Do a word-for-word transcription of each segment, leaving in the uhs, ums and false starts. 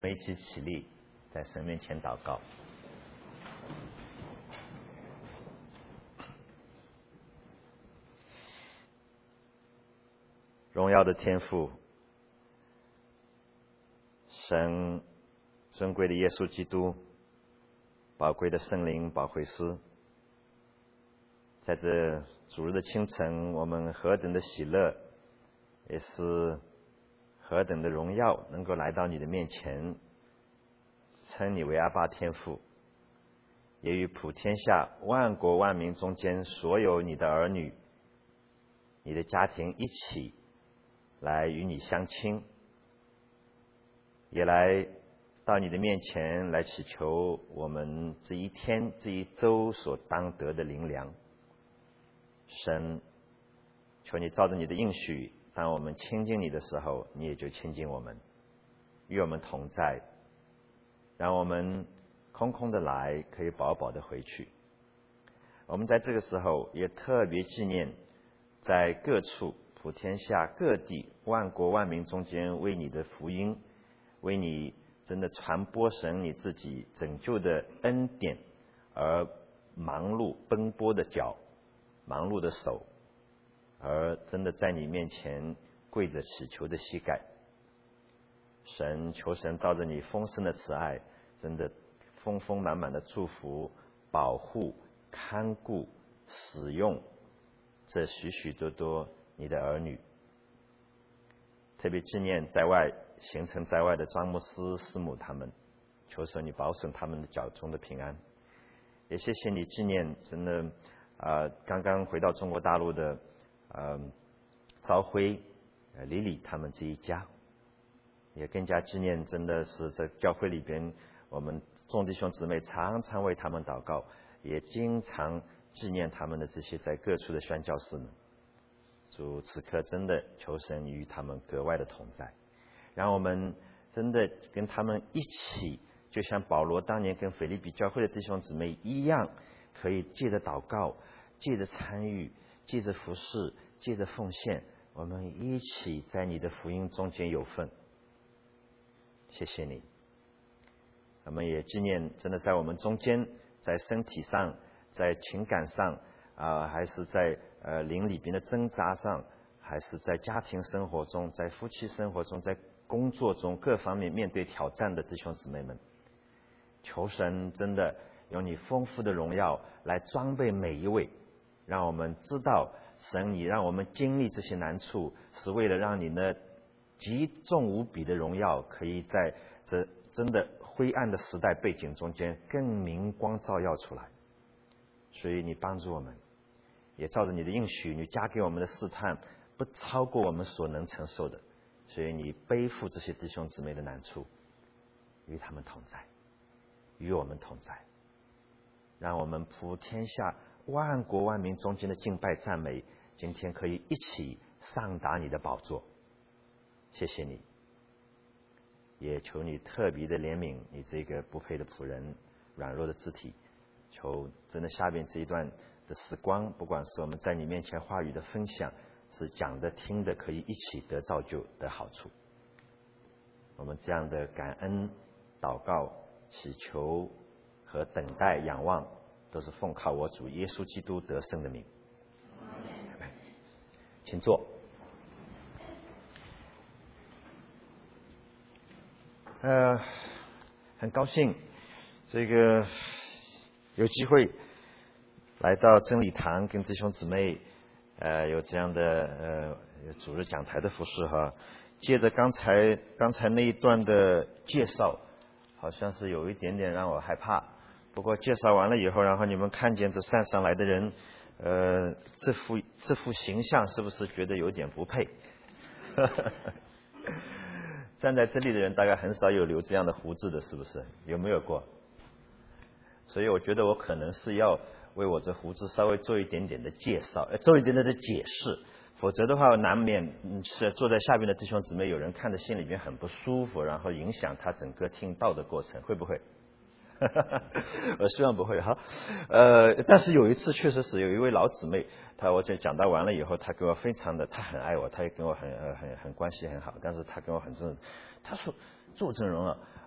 我们一起起立，在神面前祷告。荣耀的天父，神尊贵的耶稣基督，宝贵的圣灵保惠师，在这主日的清晨，我们何等的喜乐，也是何等的荣耀，能够来到你的面前，称你为阿爸天父，也与普天下万国万民中间所有你的儿女、你的家庭一起来与你相亲，也来到你的面前来祈求我们这一天这一周所当得的灵粮。神，求你照着你的应许，当我们亲近你的时候，你也就亲近我们，与我们同在，让我们空空的来，可以饱饱的回去。我们在这个时候也特别纪念在各处普天下各地万国万民中间为你的福音，为你真的传播神你自己拯救的恩典而忙碌奔波的脚，忙碌的手，而真的在你面前跪着祈求的膝盖。神，求神照着你丰盛的慈爱，真的丰丰满满的祝福、保护、看顾、使用这许许多多你的儿女。特别纪念在外行程在外的张牧师、师母他们，求神你保守他们的脚中的平安。也谢谢你纪念真的啊、呃，刚刚回到中国大陆的呃朝晖、呃李李他们这一家，也更加纪念真的是在教会里边，我们众弟兄姊妹常常为他们祷告，也经常纪念他们的这些在各处的宣教士们。主此刻真的求神与他们格外的同在，让我们真的跟他们一起，就像保罗当年跟腓立比教会的弟兄姊妹一样，可以借着祷告，借着参与，借着服侍，借着奉献，我们一起在你的福音中间有份。谢谢你。我们也纪念真的在我们中间，在身体上，在情感上啊、呃，还是在呃灵里边的挣扎上，还是在家庭生活中，在夫妻生活中，在工作中各方面面对挑战的弟兄姊妹们，求神真的用你丰富的荣耀来装备每一位，让我们知道神你让我们经历这些难处，是为了让你呢极重无比的荣耀可以在这真的灰暗的时代背景中间更明光照耀出来。所以你帮助我们，也照着你的应许，你加给我们的试探不超过我们所能承受的，所以你背负这些弟兄姊妹的难处，与他们同在，与我们同在，让我们普天下万国万民中间的敬拜赞美，今天可以一起上达你的宝座。谢谢你，也求你特别的怜悯你这个不配的仆人，软弱的肢体。求真的下边这一段的时光，不管是我们在你面前话语的分享，是讲的听的，可以一起得造就的好处。我们这样的感恩、祷告、祈求和等待、仰望，都是奉靠我主耶稣基督得胜的名。请坐。呃，很高兴这个有机会来到真理堂，跟弟兄姊妹呃有这样的呃主日讲台的服侍哈。借着刚才刚才那一段的介绍，好像是有一点点让我害怕。不过介绍完了以后，然后你们看见这山上来的人，呃，这副这副形象是不是觉得有点不配？站在这里的人大概很少有留这样的胡子的，是不是？有没有过？所以我觉得我可能是要为我这胡子稍微做一点点的介绍，呃，做一点点的解释，否则的话难免是坐在下边的弟兄姊妹有人看着心里边很不舒服，然后影响他整个听道的过程，会不会？我希望不会哈。呃，但是有一次确实是有一位老姊妹，她我这讲到完了以后，她给我非常的，她很爱我，她也跟我很呃很很关系很好，但是她跟我很真，她说祝正荣啊，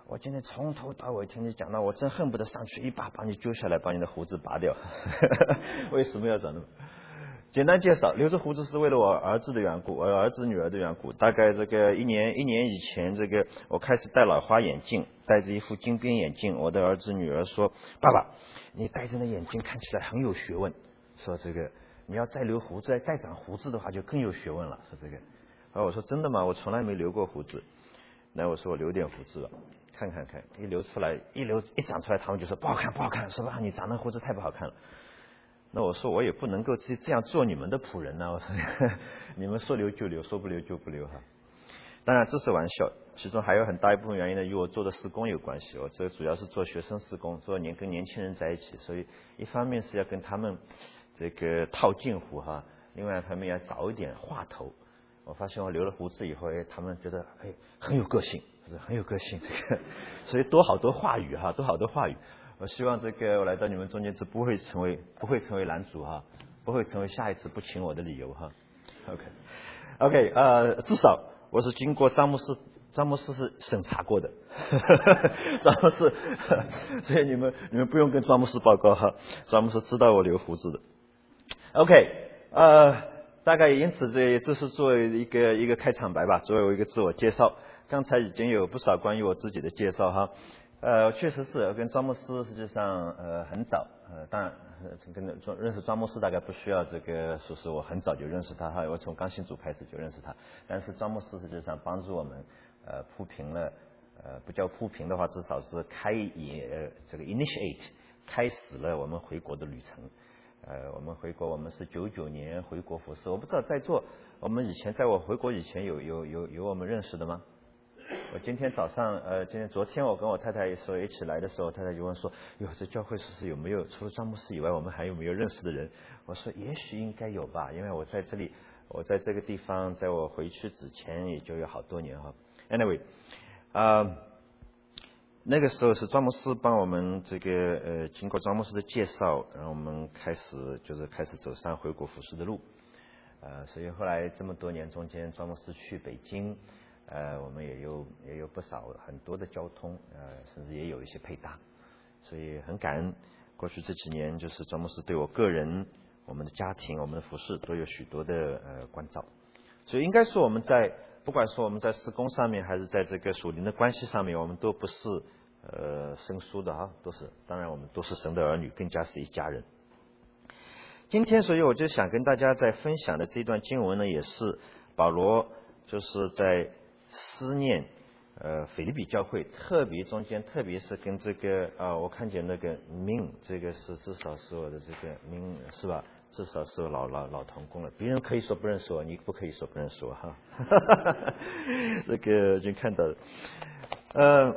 我今天从头到尾听你讲到，我真恨不得上去一把把你揪下来，把你的胡子拔掉。为什么要长那么？简单介绍，留着胡子是为了我儿子的缘故，我儿子女儿的缘故。大概这个一年一年以前，这个我开始戴老花眼镜，戴着一副金边眼镜。我的儿子女儿说：“爸爸，你戴着那眼镜看起来很有学问。”说这个你要再留胡子，再长胡子的话就更有学问了。说这个，啊，我说真的吗？我从来没留过胡子。那我说我留点胡子了，看看看，一留出来，一留一长出来，他们就说不好看不好看，说吧你长那胡子太不好看了。那我说我也不能够这这样做你们的仆人呢、啊，我说你们说留就留，说不留就不留哈。当然这是玩笑，其中还有很大一部分原因呢与我做的施工有关系。我这主要是做学生施工，做年跟年轻人在一起，所以一方面是要跟他们这个套近乎哈，另外一方面要找一点话头。我发现我留了胡子以后，哎，他们觉得哎很有个性，很有个性这个，所以多好多话语哈，多好多话语。我希望这个我来到你们中间，这不会成为不会成为拦阻哈，不会成为下一次不请我的理由哈。OK，OK， okay, 呃，至少我是经过张牧师，张牧师是审查过的，张牧师，所以你们你们不用跟张牧师报告哈，张牧师知道我留胡子的。OK， 呃，大概因此这这是作为一个一个开场白吧，作为一个自我介绍。刚才已经有不少关于我自己的介绍哈。呃，确实是跟庄牧师实际上呃很早，呃，当然跟认识庄牧师大概不需要这个说是我很早就认识他哈，我从刚信主开始就认识他。但是庄牧师实际上帮助我们呃铺平了，呃不叫铺平的话，至少是开引呃这个 initiate 开始了我们回国的旅程。呃，我们回国，我们是九九年回国服侍。我不知道在座我们以前在我回国以前有有有有我们认识的吗？我今天早上，呃，今天昨天我跟我太太说一起来的时候，太太就问说：“哟，这教会说是有没有除了张牧师以外，我们还有没有认识的人？”我说：“也许应该有吧，因为我在这里，我在这个地方，在我回去之前也就有好多年哈。Anyway， 啊、呃，那个时候是张牧师帮我们这个呃，经过张牧师的介绍，然后我们开始就是开始走上回国服侍的路，呃，所以后来这么多年中间，张牧师去北京。呃，我们也有也有不少很多的交通，呃，甚至也有一些配搭，所以很感恩。过去这几年，就是庄牧师对我个人、我们的家庭、我们的服事都有许多的呃关照，所以应该说我们在不管说我们在事工上面，还是在这个属灵的关系上面，我们都不是呃生疏的哈，都是当然我们都是神的儿女，更加是一家人。今天，所以我就想跟大家在分享的这段经文呢，也是保罗就是在思念呃腓立比教会，特别中间特别是跟这个啊、呃，我看见那个命，这个是至少是我的这个命是吧？至少是我老老老同工了。别人可以说不认识我，你不可以说不认识我哈。这个已经看到了。呃，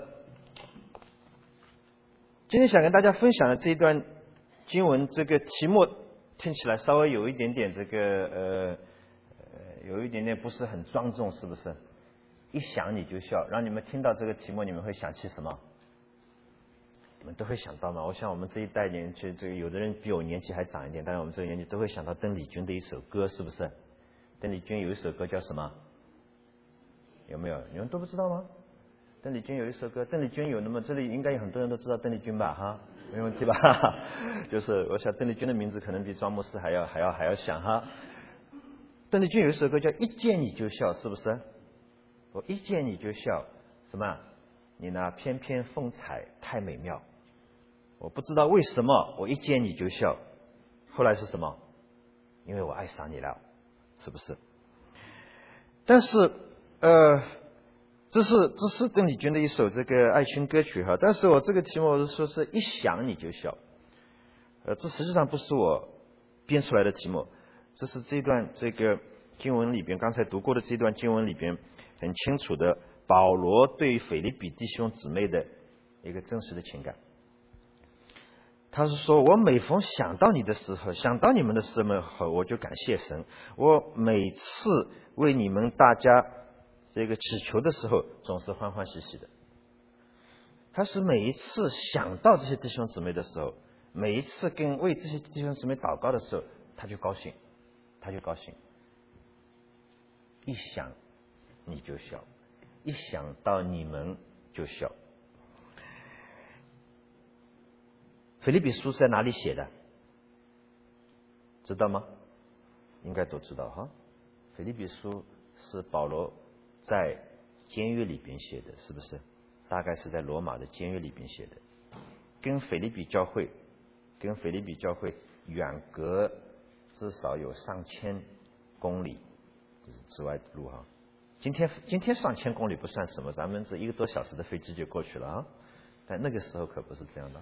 今天想跟大家分享的这一段经文，这个题目听起来稍微有一点点这个呃呃有一点点不是很庄重，是不是？一想你就笑，让你们听到这个题目，你们会想起什么？你们都会想到吗？我想我们这一代年纪，这个有的人比我年纪还长一点，但是我们这个年纪都会想到邓丽君的一首歌，是不是？邓丽君有一首歌叫什么？有没有？你们都不知道吗？邓丽君有一首歌，邓丽君有那么这里应该有很多人都知道邓丽君吧？哈，没问题吧？就是我想邓丽君的名字可能比庄牧师还要还要还要响哈。邓丽君有一首歌叫《一见你就笑》，是不是？我一见你就笑，什么？你那翩翩风采太美妙。我不知道为什么我一见你就笑，后来是什么？因为我爱上你了，是不是？但是，呃，这是这是邓丽君的一首这个爱情歌曲哈。但是我这个题目我是说是一想你就笑，呃，这实际上不是我编出来的题目，这是这段这个经文里边刚才读过的这段经文里边。很清楚的，保罗对腓立比弟兄姊妹的一个真实的情感。他是说，我每逢想到你的时候，想到你们的时候，我就感谢神。我每次为你们大家这个祈求的时候，总是欢欢喜喜的。他是每一次想到这些弟兄姊妹的时候，每一次跟为这些弟兄姊妹祷告的时候，他就高兴，他就高兴。一想你就笑，一想到你们就笑。 腓立比书是在哪里写的？知道吗？应该都知道哈。腓立比书是保罗在监狱里边写的，是不是？大概是在罗马的监狱里边写的，跟腓立比教会，跟腓立比教会远隔至少有上千公里，就是之外的路哈。今天今天上千公里不算什么，咱们这一个多小时的飞机就过去了啊。但那个时候可不是这样的。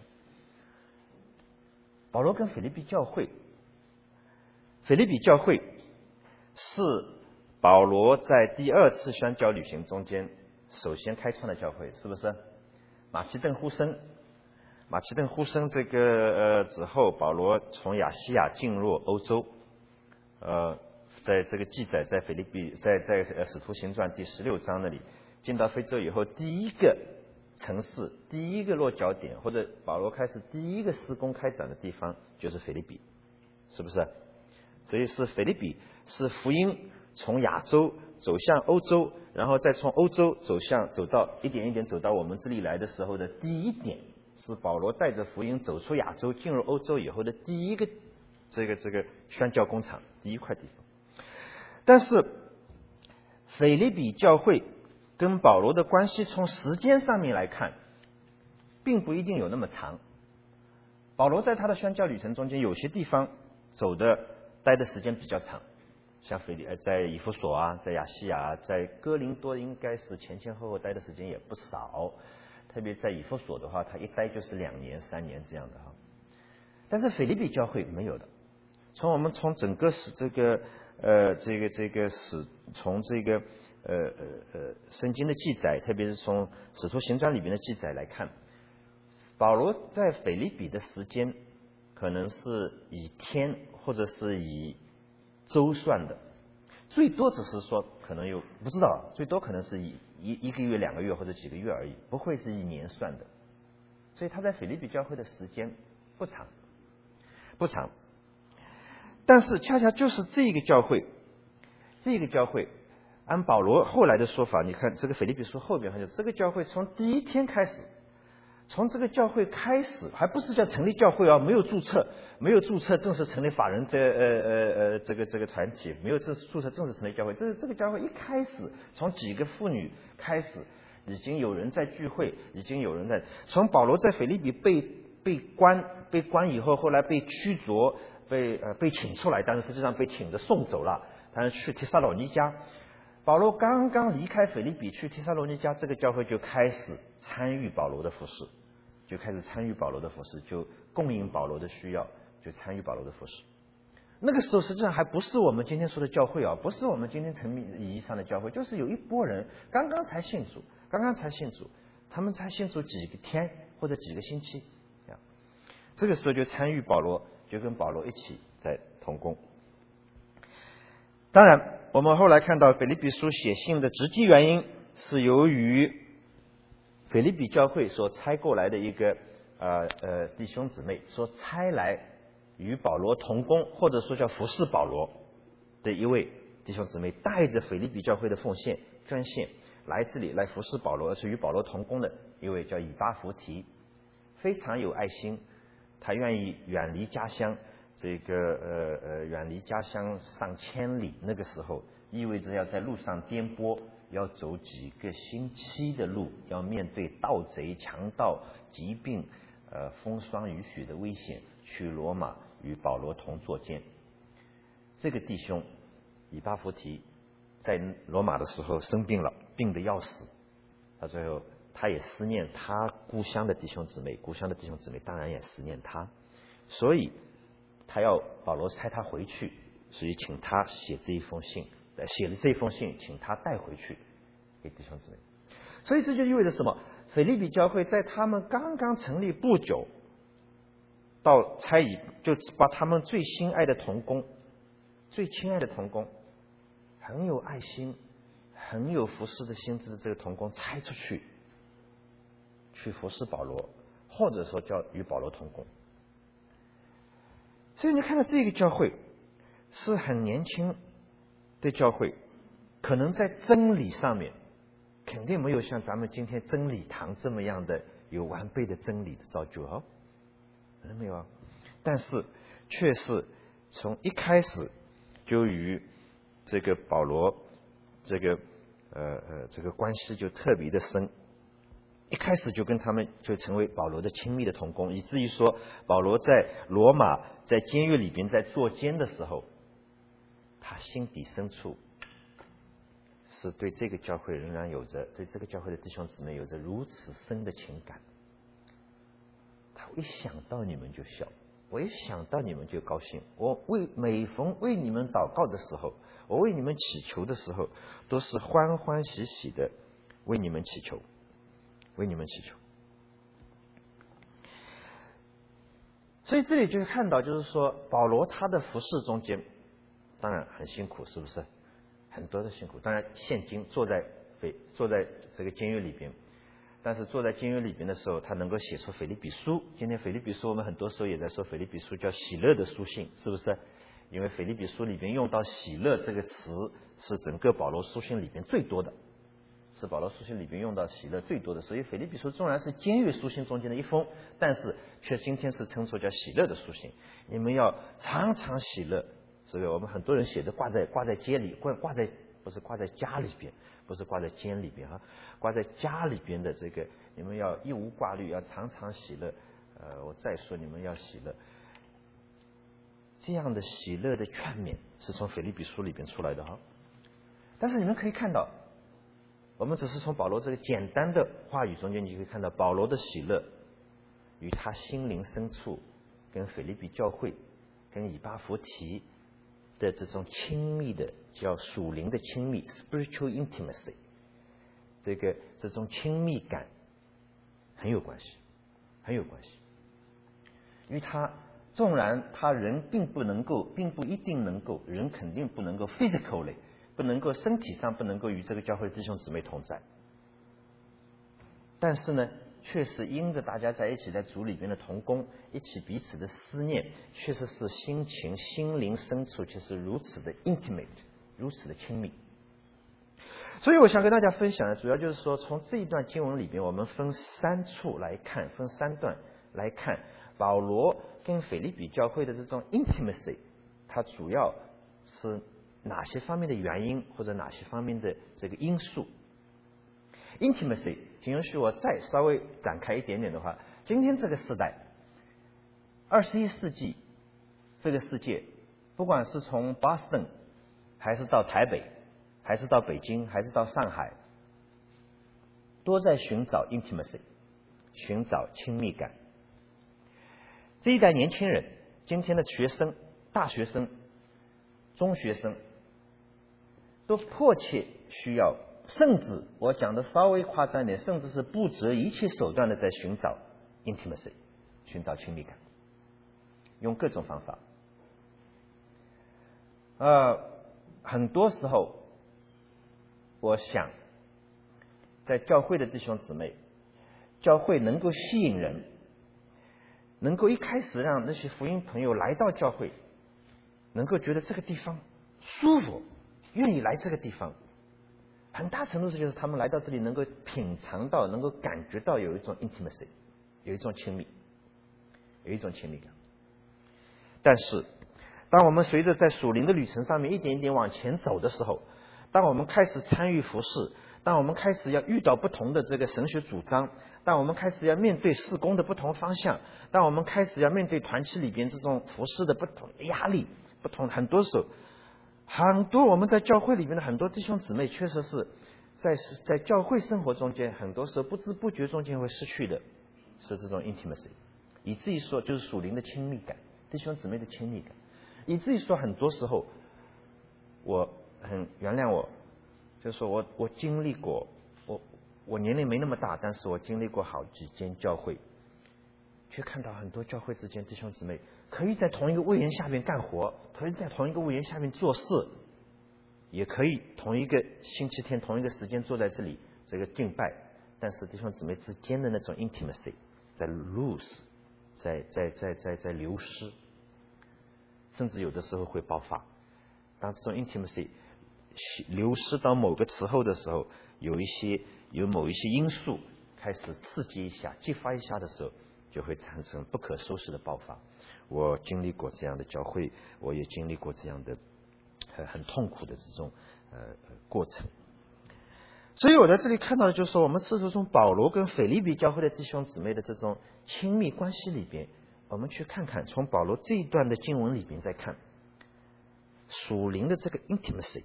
保罗跟腓立比教会，腓立比教会是保罗在第二次宣教旅行中间首先开创的教会，是不是？马其顿呼声，马其顿呼声这个呃之后，保罗从亚细亚进入欧洲，呃，在这个记载在腓立比，在在呃使徒行传第十六章那里，进到非洲以后，第一个城市，第一个落脚点，或者保罗开始第一个施工开展的地方就是腓立比，是不是？所以是腓立比是福音从亚洲走向欧洲，然后再从欧洲走向走到一点一点走到我们这里来的时候的第一点，是保罗带着福音走出亚洲进入欧洲以后的第一个这个这个宣教工厂，第一块地方。但是腓立比教会跟保罗的关系从时间上面来看并不一定有那么长。保罗在他的宣教旅程中间有些地方走的待的时间比较长，像腓立在以弗所啊，在亚细亚啊，在哥林多应该是前前后后待的时间也不少，特别在以弗所的话他一待就是两年三年这样的哈。但是腓立比教会没有的。从我们从整个史这个呃这个这个史从这个呃呃呃圣经的记载，特别是从使徒行传里面的记载来看，保罗在腓立比的时间可能是以天或者是以周算的，最多只是说可能有不知道，最多可能是以一一个月两个月或者几个月而已，不会是以年算的。所以他在腓立比教会的时间不长不长。但是恰恰就是这个教会，这个教会按保罗后来的说法，你看这个腓立比书后边，这个教会从第一天开始，从这个教会开始，还不是叫成立教会啊，没有注册，没有注册正式成立法人这呃呃呃这个这个团体，没有正式注册正式成立教会。这这个教会一开始从几个妇女开始，已经有人在聚会，已经有人在从保罗在腓立比被被关被关以后，后来被驱逐。被呃被请出来，但是实际上被请着送走了。但是去提撒罗尼迦，保罗刚刚离开腓立比去提撒罗尼迦，这个教会就开始参与保罗的服事，就开始参与保罗的服事，就供应保罗的需要，就参与保罗的服事。那个时候实际上还不是我们今天说的教会啊，不是我们今天层面意义上的教会，就是有一拨人刚刚才信主，刚刚才信主，他们才信主几个天或者几个星期，这个时候就参与保罗。就跟保罗一起在同工。当然我们后来看到腓立比书写信的直接原因是由于腓立比教会所差过来的一个呃呃弟兄姊妹所差来与保罗同工，或者说叫服侍保罗的一位弟兄姊妹，带着腓立比教会的奉献捐献来这里来服侍保罗，而是与保罗同工的一位叫以巴弗提，非常有爱心，他愿意远离家乡，这个呃呃远离家乡上千里，那个时候意味着要在路上颠簸，要走几个星期的路，要面对盗贼、强盗、疾病、呃风霜雨雪的危险，去罗马与保罗同作监。这个弟兄以巴弗提在罗马的时候生病了，病得要死，到最后他也思念他故乡的弟兄姊妹，故乡的弟兄姊妹当然也思念他，所以他要保罗差他回去，所以请他写这一封信，写了这一封信请他带回去给弟兄姊妹。所以这就意味着什么？腓立比教会在他们刚刚成立不久，到差以就把他们最心爱的同工，最亲爱的同工，很有爱心很有服侍的心智的这个同工差出去去服侍保罗，或者说叫与保罗同工。所以你看到这个教会是很年轻的教会，可能在真理上面肯定没有像咱们今天真理堂这么样的有完备的真理的造就哦。 看到没有啊？但是却是从一开始就与这个保罗这个呃呃这个关系就特别的深，一开始就跟他们就成为保罗的亲密的同工，以至于说保罗在罗马在监狱里边在坐监的时候，他心底深处是对这个教会仍然有着对这个教会的弟兄姊妹有着如此深的情感。他一想到你们就笑，我一想到你们就高兴。我为每逢为你们祷告的时候，我为你们祈求的时候，都是欢欢喜喜的为你们祈求，为你们祈求。所以这里就看到，就是说保罗他的服侍中间，当然很辛苦，是不是？很多的辛苦。当然，现今坐在坐在这个监狱里边。但是坐在监狱里边的时候，他能够写出腓立比书。今天腓立比书我们很多时候也在说腓立比书叫喜乐的书信，是不是？因为腓立比书里边用到喜乐这个词是整个保罗书信里边最多的，是保罗书信里边用到喜乐最多的。所以腓立比书纵然是监狱书信中间的一封，但是却今天是称作叫喜乐的书信。你们要常常喜乐，这个我们很多人写的挂在挂在街里，挂挂在不是挂在家里边，不是挂在监里边啊，挂在家里边的这个，你们要一无挂虑，要常常喜乐。呃，我再说你们要喜乐，这样的喜乐的劝勉是从腓立比书里边出来的哈。但是你们可以看到，我们只是从保罗这个简单的话语中间，你就可以看到保罗的喜乐与他心灵深处跟腓立比教会、跟以巴弗提的这种亲密的叫属灵的亲密 spiritual intimacy， 这个这种亲密感很有关系，很有关系。与他纵然他人并不能够，并不一定能够，人肯定不能够 physically 不能够身体上不能够与这个教会弟兄姊妹同在，但是呢确实因着大家在一起在主里边的同工，一起彼此的思念，确实是心情心灵深处却是如此的 intimate， 如此的亲密。所以我想跟大家分享的主要就是说，从这一段经文里边我们分三处来看，分三段来看保罗跟腓立比教会的这种 intimacy， 它主要是哪些方面的原因，或者哪些方面的这个因素。 intimacy， 请允许我再稍微展开一点点的话，今天这个时代二十一世纪这个世界，不管是从 Boston 还是到台北，还是到北京，还是到上海，都在寻找 intimacy， 寻找亲密感。这一代年轻人，今天的学生、大学生、中学生，都迫切需要，甚至我讲的稍微夸张一点，甚至是不择一切手段的在寻找 intimacy， 寻找亲密感，用各种方法。呃，很多时候，我想，在教会的弟兄姊妹，教会能够吸引人，能够一开始让那些福音朋友来到教会，能够觉得这个地方舒服，愿意来这个地方，很大程度上就是他们来到这里能够品尝到，能够感觉到有一种 intimacy， 有一种亲密，有一种亲密感。但是当我们随着在属灵的旅程上面一点一点往前走的时候，当我们开始参与服事，当我们开始要遇到不同的这个神学主张，当我们开始要面对事工的不同方向，当我们开始要面对团契里边这种服事的不同的压力，不同很多时候，很多我们在教会里面的很多弟兄姊妹确实是在在教会生活中间，很多时候不知不觉中间会失去的是这种 intimacy， 以至于说就是属灵的亲密感，弟兄姊妹的亲密感，以至于说很多时候我很原谅我，就是说我我经历过，我我年龄没那么大，但是我经历过好几间教会，却看到很多教会之间弟兄姊妹可以在同一个屋檐下面干活，可以在同一个屋檐下面做事，也可以同一个星期天同一个时间坐在这里这个敬拜，但是弟兄姊妹之间的那种 intimacy 在 lose， 在在在在在流失，甚至有的时候会爆发。当这种 intimacy 流失到某个时候的时候，有一些有某一些因素开始刺激一下、激发一下的时候， 就会产生不可收拾的爆发。我经历过这样的教会，我也经历过这样的呃很痛苦的这种呃过程。所以我在这里看到的就是说，我们试图从保罗跟腓立比教会的弟兄姊妹的这种亲密关系里边，我们去看看从保罗这一段的经文里边再看属灵的这个 intimacy，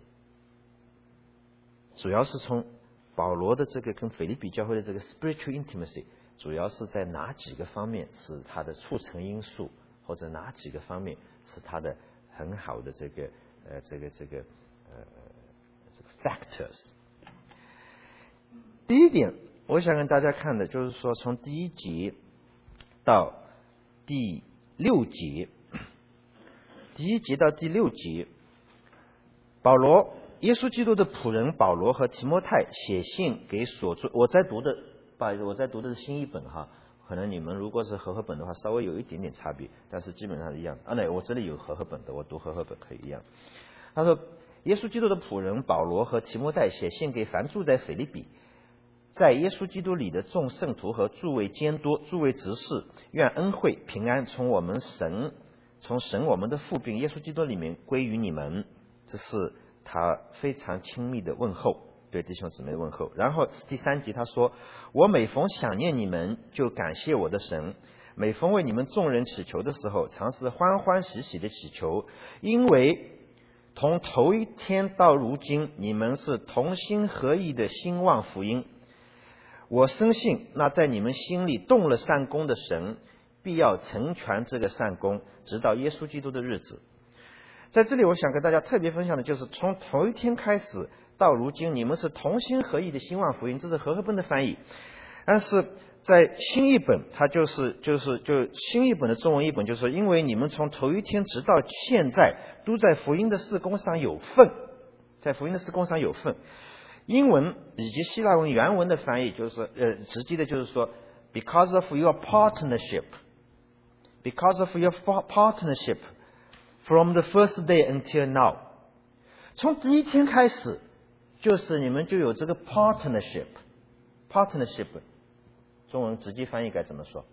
主要是从保罗的这个跟腓立比教会的这个 spiritual intimacy， 主要是在哪几个方面是它的促成因素，或者哪几个方面是它的很好的这个呃这个这个呃这个 factors。第一点，我想跟大家看的就是说，从第一节到第六节，第一节到第六节，保罗，耶稣基督的仆人保罗和提摩太写信给所住，我在读的，不好意思，我在读的是新译本哈，可能你们如果是和合本的话，稍微有一点点差别，但是基本上是一样。啊，对，我这里有和合本的，我读和合本可以一样。他说，耶稣基督的仆人保罗和提摩太写信给凡住在腓立比，在耶稣基督里的众圣徒和诸位监督、诸位执事，愿恩惠平安从我们神、从神我们的父并耶稣基督里面归于你们。这是他非常亲密的问候，对弟兄姊妹问候。然后第三节他说：“我每逢想念你们，就感谢我的神；每逢为你们众人祈求的时候，常是欢欢喜喜的祈求，因为从头一天到如今，你们是同心合意的兴旺福音。我深信，那在你们心里动了善功的神，必要成全这个善功，直到耶稣基督的日子。”在这里我想跟大家特别分享的就是，从头一天开始到如今，你们是同心合意的兴旺福音，这是和合本的翻译。但是在新译本，它就是就是就新译本的中文译本就是说，因为你们从头一天直到现在都在福音的事工上有份，在福音的事工上有份。英文以及希腊文原文的翻译就是呃直接的就是说 because of your partnership because of your partnership from the first day until now， 从第一天开始就是你们就有这个 partnership partnership 中文直接翻译该怎么说？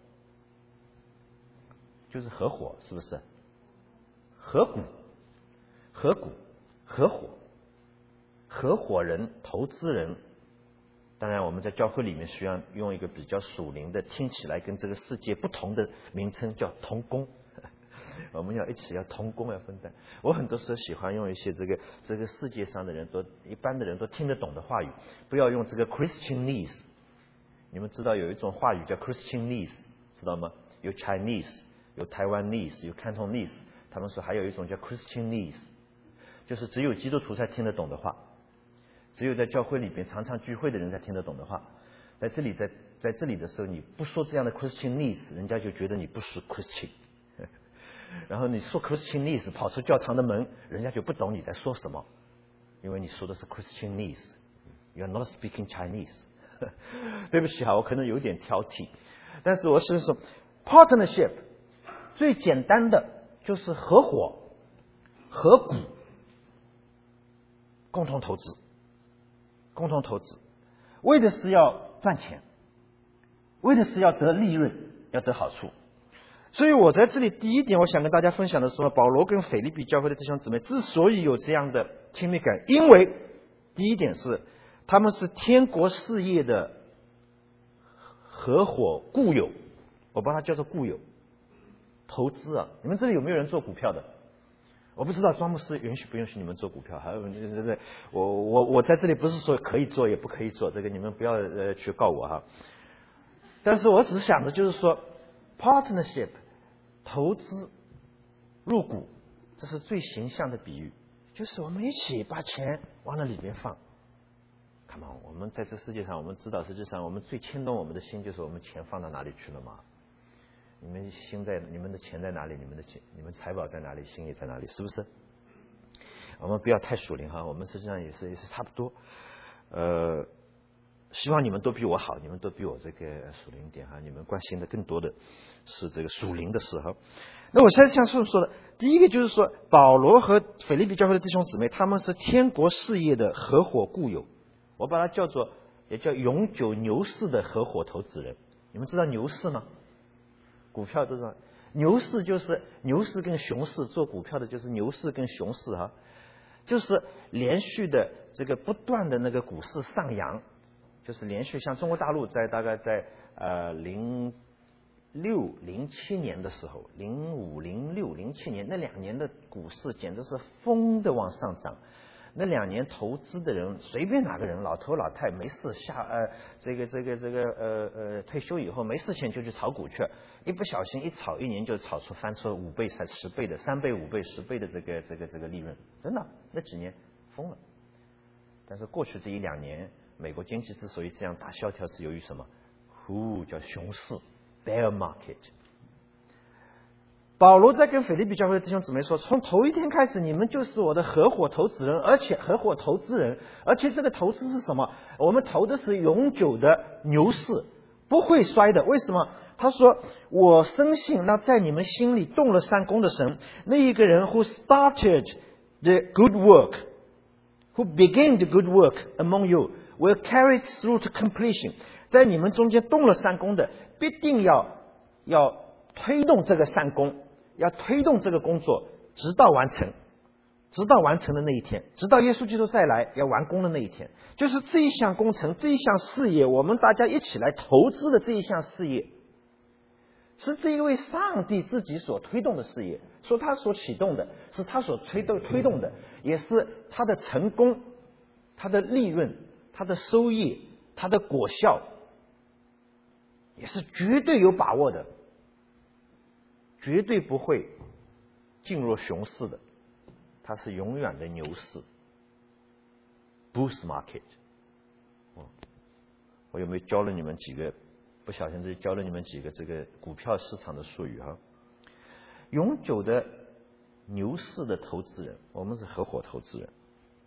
就是合伙，是不是？合股合股合伙合伙人、投资人，当然我们在教会里面需要用一个比较属灵的，听起来跟这个世界不同的名称，叫同工。我们要一起要同工，要分担。我很多时候喜欢用一些这个这个世界上的人都一般的人都听得懂的话语，不要用这个 Christianese。你们知道有一种话语叫 Christianese， 知道吗？有 Chinese， 有 Taiwanese， 有 Cantonese， 他们说还有一种叫 Christianese， 就是只有基督徒才听得懂的话。只有在教会里边常常聚会的人才听得懂的话，在这里在在这里的时候，你不说这样的 Christianese， 人家就觉得你不是 Christian。然后你说 Christianese， 跑出教堂的门，人家就不懂你在说什么，因为你说的是 Christianese，You are not speaking Chinese。对不起哈，我可能有点挑剔，但是我是说 partnership 最简单的就是合伙、合股、共同投资。共同投资，为的是要赚钱，为的是要得利润，要得好处。所以我在这里第一点，我想跟大家分享的是说，保罗跟腓立比教会的弟兄姊妹之所以有这样的亲密感，因为第一点是他们是天国事业的合伙故友，我把它叫做故友。投资啊，你们这里有没有人做股票的？我不知道庄牧师允许不允许你们做股票，还有对对对，我我我在这里不是说可以做也不可以做，这个你们不要呃去告我哈。但是我只是想的就是说 ，partnership 投资入股，这是最形象的比喻，就是我们一起把钱往那里面放。Come on， 我们在这世界上，我们知道实际上我们最牵动我们的心就是我们钱放到哪里去了嘛。你们心在，你们的钱在哪里？你们的钱，你们财宝在哪里？心也在哪里？是不是？我们不要太属灵哈，我们实际上也是也是差不多。呃，希望你们都比我好，你们都比我这个属灵一点哈。你们关心的更多的是这个属灵的事哈。那我现在像说说的，第一个就是说，保罗和腓立比教会的弟兄姊妹，他们是天国事业的合伙故友，我把它叫做也叫永久牛市的合伙投资人。你们知道牛市吗？ 股票这种牛市就是牛市跟熊市，做股票的就是牛市跟熊市哈、啊，就是连续的这个不断的那个股市上扬，就是连续像中国大陆在大概在呃零六零七年的时候，零五零六零七年那两年的股市简直是疯的往上涨。那两年投资的人，随便哪个人，老头老太没事下呃这个这个这个呃呃退休以后没事钱就去炒股去，一不小心一炒一年就炒出翻出五倍、三十倍的、三倍、五倍、十倍的这个这个这个利润，真的那几年疯了。但是过去这一两年，美国经济之所以这样大萧条，是由于什么？呼，叫熊市 （bear market）。保罗在跟腓立比教会的弟兄姊妹说，从头一天开始，你们就是我的合伙投资人，而且合伙投资人，而且这个投资是什么？我们投的是永久的牛市，不会衰的。为什么？他说，我深信那在你们心里动了善工的神，那一个人 who started the good work, who began the good work among you, will carry it through to completion。在你们中间动了善工的，必定要要推动这个善工。要推动这个工作直到完成，直到完成的那一天，直到耶稣基督再来要完工的那一天，就是这一项工程，这一项事业，我们大家一起来投资的这一项事业，是这一位上帝自己所推动的事业，说他所启动的，是他所推动推动的，也是他的成功，他的利润，他的收益，他的果效，也是绝对有把握的。绝对不会进入熊市的，它是永远的牛市 ，bull market。哦，我有没有教了你们几个？不小心就教了你们几个这个股票市场的术语哈。永久的牛市的投资人，我们是合伙投资人，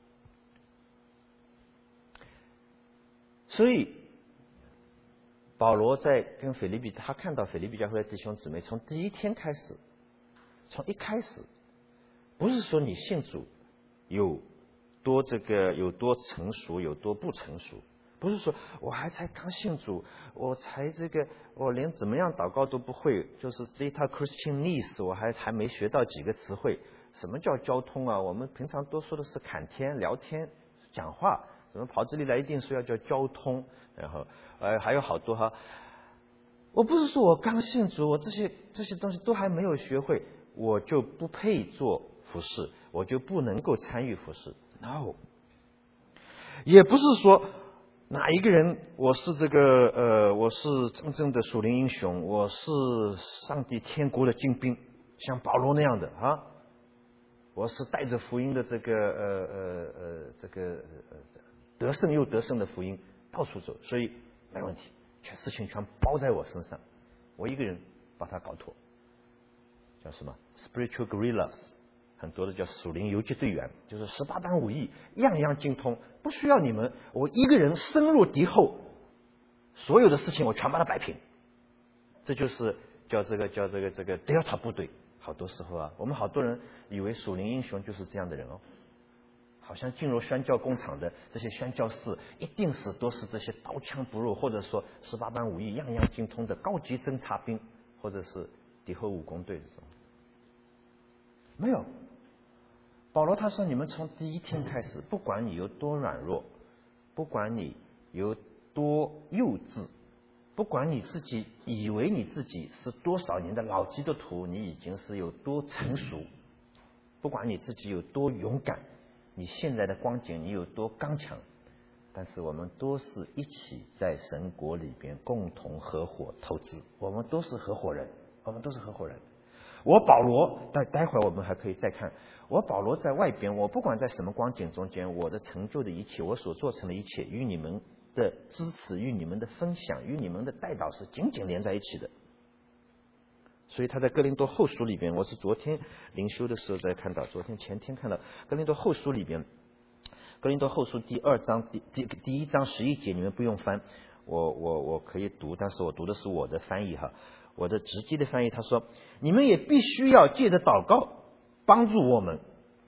所以。保罗在跟腓立比，他看到腓立比教会的弟兄姊妹从第一天开始，从一开始，不是说你信主有多这个有多成熟，有多不成熟，不是说我还才刚信主，我才这个我连怎么样祷告都不会，就是 Zeta Christian Needs 我还还没学到几个词汇。什么叫交通啊？我们平常多说的是侃天、聊天、讲话。什么跑这里来一定说要叫交通，然后呃还有好多哈。我不是说我刚信主，我这些这些东西都还没有学会，我就不配做服侍，我就不能够参与服侍。No， 也不是说哪一个人我是这个呃我是真正的属灵英雄，我是上帝天国的精兵，像保罗那样的啊。我是带着福音的这个呃呃呃这个呃得胜又得胜的福音到处走，所以没问题，全事情全包在我身上，我一个人把它搞妥。叫什么 spiritual guerrillas， 很多的叫属灵游击队员，就是十八般武艺样样精通，不需要你们，我一个人深入敌后，所有的事情我全把它摆平。这就是叫这个叫这个这个 Delta 部队。好多时候啊，我们好多人以为属灵英雄就是这样的人哦，好像进入宣教工厂的这些宣教士，一定是都是这些刀枪不入，或者说十八般武艺样样精通的高级侦察兵，或者是敌后武工队这种。没有，保罗他说，你们从第一天开始，不管你有多软弱，不管你有多幼稚，不管你自己以为你自己是多少年的老基督徒，你已经是有多成熟，不管你自己有多勇敢，你现在的光景你有多刚强，但是我们都是一起在神国里边共同合伙投资，我们都是合伙人，我们都是合伙人。我保罗，待待会儿我们还可以再看，我保罗在外边，我不管在什么光景中间，我的成就的一切，我所做成的一切，与你们的支持，与你们的分享，与你们的带导是紧紧连在一起的。所以他在哥林多后书里边，我是昨天灵修的时候才看到，昨天前天看到哥林多后书里边，哥林多后书第二章第第第一章十一节，你们不用翻，我我我可以读，但是我读的是我的翻译哈，我的直接的翻译，他说你们也必须要借着祷告帮助我们。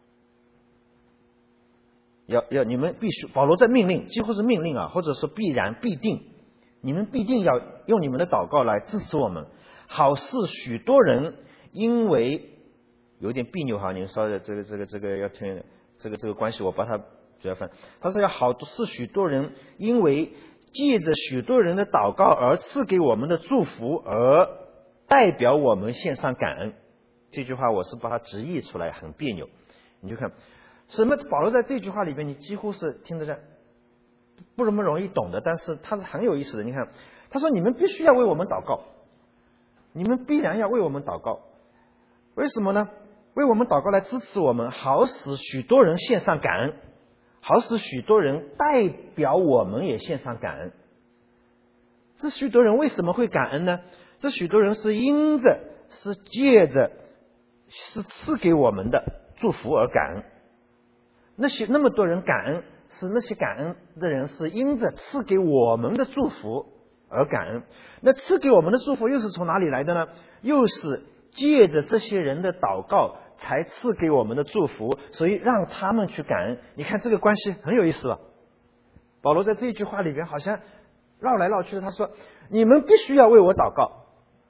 要要你们必须，保罗在命令，几乎是命令啊，或者说必然必定，你们必定要用你们的祷告来支持我们， 好似许多人因为有点别扭哈，你们稍微这个这个这个要听这个这个关系，我把它主要分。他说要好似许多人因为借着许多人的祷告而赐给我们的祝福，而代表我们献上感恩。这句话我是把它直译出来，很别扭。你就看什么保罗在这句话里边，你几乎是听着不那么容易懂的，但是它是很有意思的。你看他说你们必须要为我们祷告，你们必然要为我们祷告。为什么呢？为我们祷告来支持我们，好使许多人献上感恩，好使许多人代表我们也献上感恩。这许多人为什么会感恩呢？这许多人是因着是借着是赐给我们的祝福而感恩。那些那么多人感恩，是那些感恩的人是因着赐给我们的祝福而感恩。那赐给我们的祝福又是从哪里来的呢？又是借着这些人的祷告才赐给我们的祝福，所以让他们去感恩。你看这个关系很有意思吧？保罗在这一句话里边好像绕来绕去的，他说你们必须要为我祷告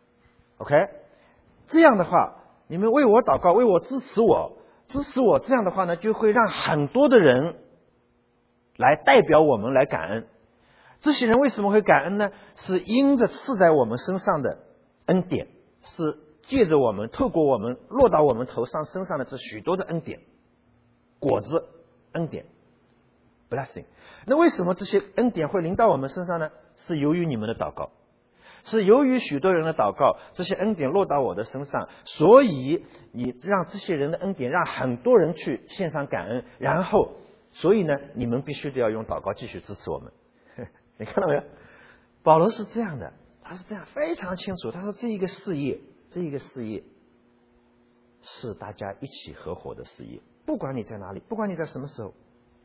OK， 这样的话你们为我祷告，为我支持我支持我，这样的话呢，就会让很多的人来代表我们来感恩。这些人为什么会感恩呢？是因着赐在我们身上的恩典，是借着我们透过我们落到我们头上身上的这许多的恩典果子恩典 blessing。 那为什么这些恩典会临到我们身上呢？是由于你们的祷告，是由于许多人的祷告，这些恩典落到我的身上，所以你让这些人的恩典让很多人去献上感恩，然后所以呢你们必须得要用祷告继续支持我们。你看到没有？保罗是这样的，他是这样非常清楚，他说这一个事业这一个事业是大家一起合伙的事业，不管你在哪里，不管你在什么时候。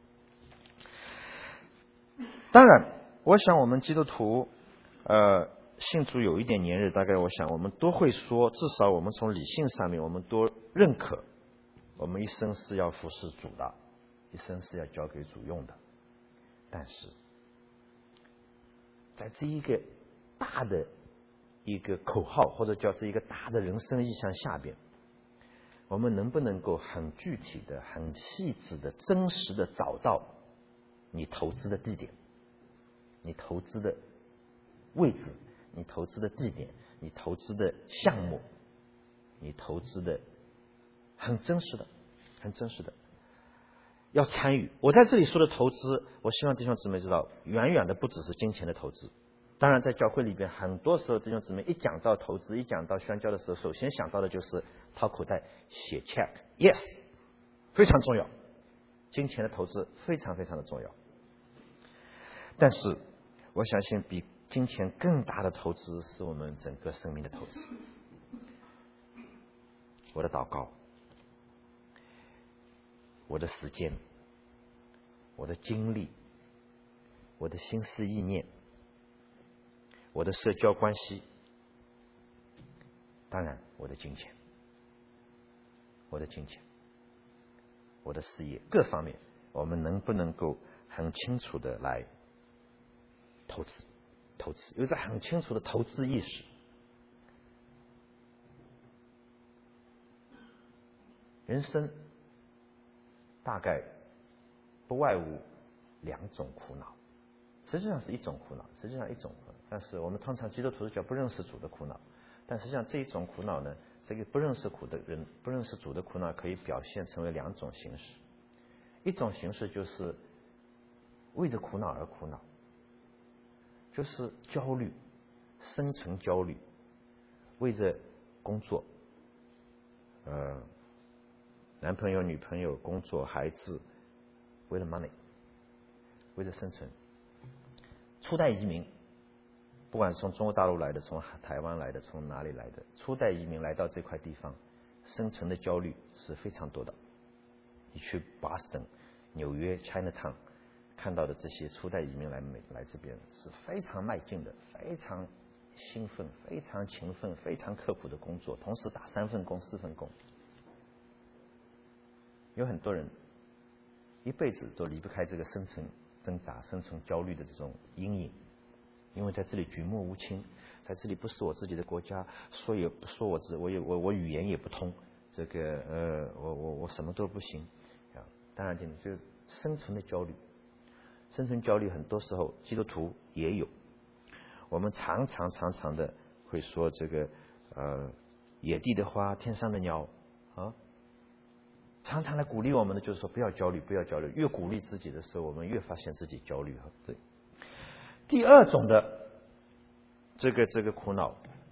当然我想我们基督徒呃信主有一点年日，大概我想我们都会说，至少我们从理性上面我们都认可我们一生是要服侍主的，一生是要交给主用的。但是在这一个大的一个口号，或者叫这一个大的人生意象下边，我们能不能够很具体的很细致的真实的找到你投资的地点，你投资的位置，你投资的地点，你投资的项目，你投资的很真实的很真实的要参与。我在这里说的投资，我希望弟兄姊妹知道，远远的不只是金钱的投资。当然在教会里边很多时候弟兄姊妹一讲到投资，一讲到宣教的时候，首先想到的就是掏口袋写 check， yes， 非常重要，金钱的投资非常非常的重要。但是我相信比金钱更大的投资是我们整个生命的投资。我的祷告，我的时间，我的精力，我的心思意念，我的社交关系，当然我的金钱，我的金钱，我的事业，各方面我们能不能够很清楚的来投资投资有着很清楚的投资意识。人生大概不外乎两种苦恼，实际上是一种苦恼，实际上一种苦恼，但是我们通常基督徒叫不认识主的苦恼。但实际上这一种苦恼呢，这个不认识苦的人，不认识主的苦恼可以表现成为两种形式。一种形式就是为着苦恼而苦恼，就是焦虑，生存焦虑，为着工作，呃，男朋友、女朋友、工作、孩子，为了 money， 为着生存。初代移民，不管是从中国大陆来的，从台湾来的，从哪里来的，初代移民来到这块地方，生存的焦虑是非常多的。你去 Boston、纽约、Chinatown 看到的这些初代移民来美来这边是非常迈进的，非常兴奋，非常勤奋，非常刻苦的工作，同时打三份工、四份工。有很多人一辈子都离不开这个生存挣扎、生存焦虑的这种阴影。 因为在这里举目无亲，在这里不是我自己的国家，说也不说我自我也我我语言也不通，这个呃我我我什么都不行啊。当然，这个生存的焦虑，生存焦虑很多时候基督徒也有。我们常常常常的会说这个呃野地的花，天上的鸟啊，常常来鼓励我们的就是说不要焦虑，不要焦虑。越鼓励自己的时候，我们越发现自己焦虑哈。对。第二种的这个这个苦恼，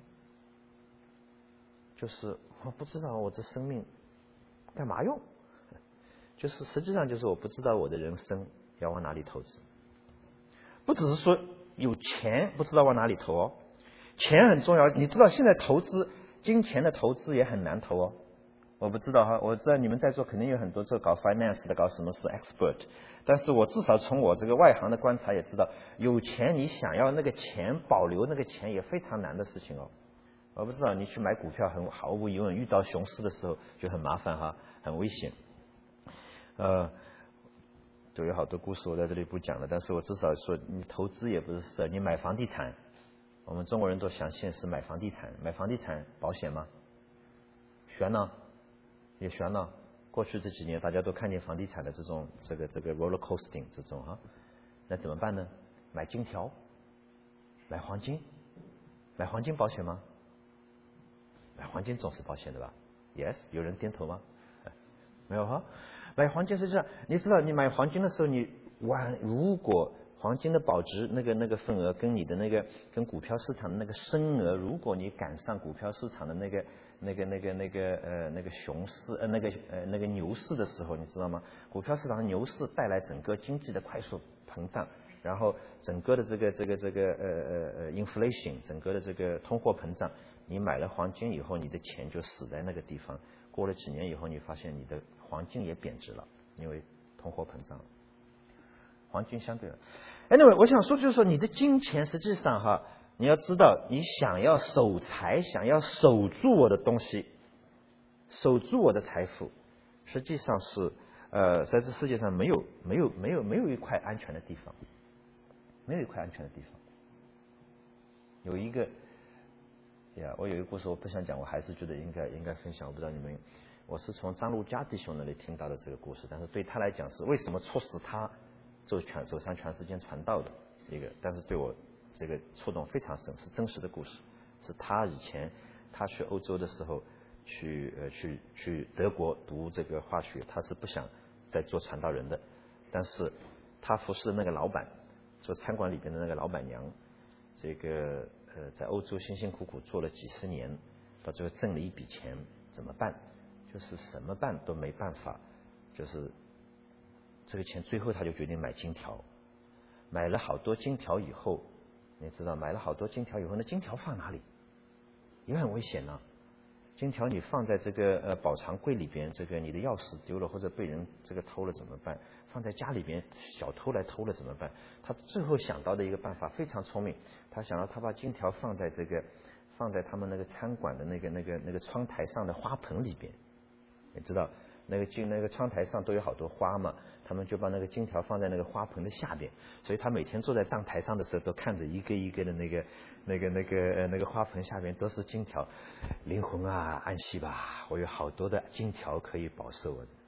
就是我不知道我这生命干嘛用，就是实际上就是我不知道我的人生要往哪里投资。不只是说有钱不知道往哪里投哦，钱很重要。你知道现在投资金钱的投资也很难投哦。我不知道哈，我知道你们在座肯定有很多这搞 finance 的，搞什么是 expert， 但是我至少从我这个外行的观察也知道，有钱你想要那个钱保留那个钱也非常难的事情哦。我不知道你去买股票很毫无疑问遇到熊市的时候就很麻烦哈，很危险。呃。都有好多故事我在这里不讲了，但是我至少说你投资也不是事，你买房地产，我们中国人都想现实买房地产，买房地产保险吗？悬呢，也悬呢。过去这几年大家都看见房地产的这种这个这个 roller coasting 这种啊，那怎么办呢？买金条，买黄金，买黄金保险吗？买黄金总是保险的吧 ？Yes， 有人点头吗？没有哈。买黄金实际上，你知道，你买黄金的时候，你晚如果黄金的保值那个那个份额跟你的那个跟股票市场的那个升额，如果你赶上股票市场的那个那个那个那个呃那个熊市呃那个呃那个牛市的时候，你知道吗？股票市场的牛市带来整个经济的快速膨胀，然后整个的这个这个这个呃呃呃 inflation， 整个的这个通货膨胀，你买了黄金以后，你的钱就死在那个地方。过了几年以后，你发现你的黄金也贬值了，因为通货膨胀。黄金相对了 ，anyway， 我想说就是说，你的金钱实际上哈，你要知道，你想要守财，想要守住我的东西，守住我的财富，实际上是呃，在这世界上没有没有没有没有一块安全的地方，没有一块安全的地方。有一个。呀，我有一个故事，我不想讲，我还是觉得应该应该分享。我不知道你们，我是从张路佳弟兄那里听到的这个故事，但是对他来讲是为什么促使他走全走上全世界传道的一个，但是对我这个触动非常深，是真实的故事，是他以前他去欧洲的时候，去呃去去德国读这个化学，他是不想再做传道人的，但是他服侍的那个老板，做餐馆里边的那个老板娘，这个。呃，在欧洲辛辛苦苦做了几十年，到最后挣了一笔钱，怎么办？就是什么办都没办法，就是这个钱，最后他就决定买金条，买了好多金条以后，你知道，买了好多金条以后，那金条放哪里？也很危险呢、啊。金条你放在这个呃保藏柜里边，这个你的钥匙丢了或者被人这个偷了怎么办？放在家里边，小偷来偷了怎么办？他最后想到的一个办法非常聪明，他想到他把金条放在这个放在他们那个餐馆的那个那个那个窗台上的花盆里边，你知道那个金那个窗台上都有好多花嘛，他们就把那个金条放在那个花盆的下边，所以他每天坐在账台上的时候都看着一个一个的那个那个那个呃那个花盆下边都是金条，灵魂啊安息吧，我有好多的金条可以保守我。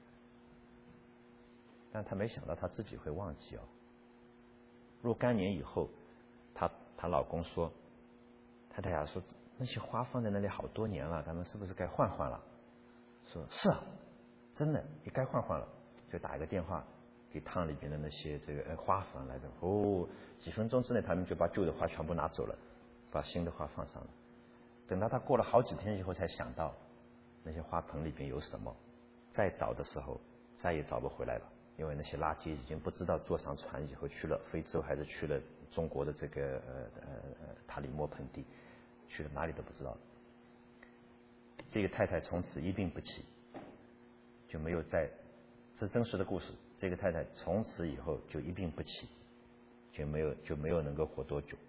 但他没想到他自己会忘记哦。若干年以后，她她老公说，太太呀说那些花放在那里好多年了，咱们是不是该换换了？说是啊，真的也该换换了，就打一个电话给汤里边的那些这个花房来的。哦，几分钟之内他们就把旧的花全部拿走了，把新的花放上了。等到他过了好几天以后才想到那些花盆里边有什么，再找的时候再也找不回来了。因为那些垃圾已经不知道坐上船以后去了非洲还是去了中国的这个呃呃呃塔里木盆地，去了哪里都不知道。这个太太从此一病不起，就没有再，这是真实的故事。这个太太从此以后就一病不起，就没有就没有能够活多久。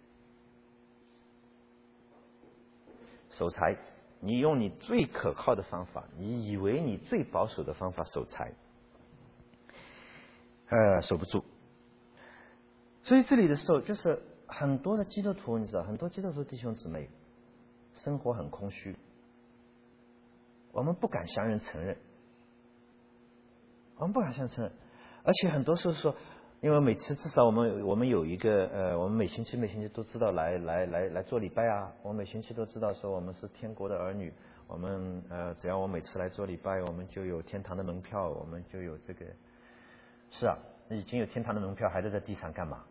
守财，你用你最可靠的方法，你以为你最保守的方法守财。呃，守不住，所以这里的时候就是很多的基督徒，你知道，很多基督徒弟兄姊妹生活很空虚，我们不敢向人承认，我们不敢向人承认，而且很多时候说，因为每次至少我们我们有一个呃，我们每星期每星期都知道来来来来做礼拜啊，我们每星期都知道说我们是天国的儿女，我们呃只要我每次来做礼拜，我们就有天堂的门票，我们就有这个。是啊，已经有天堂的门票，还在在地上干嘛？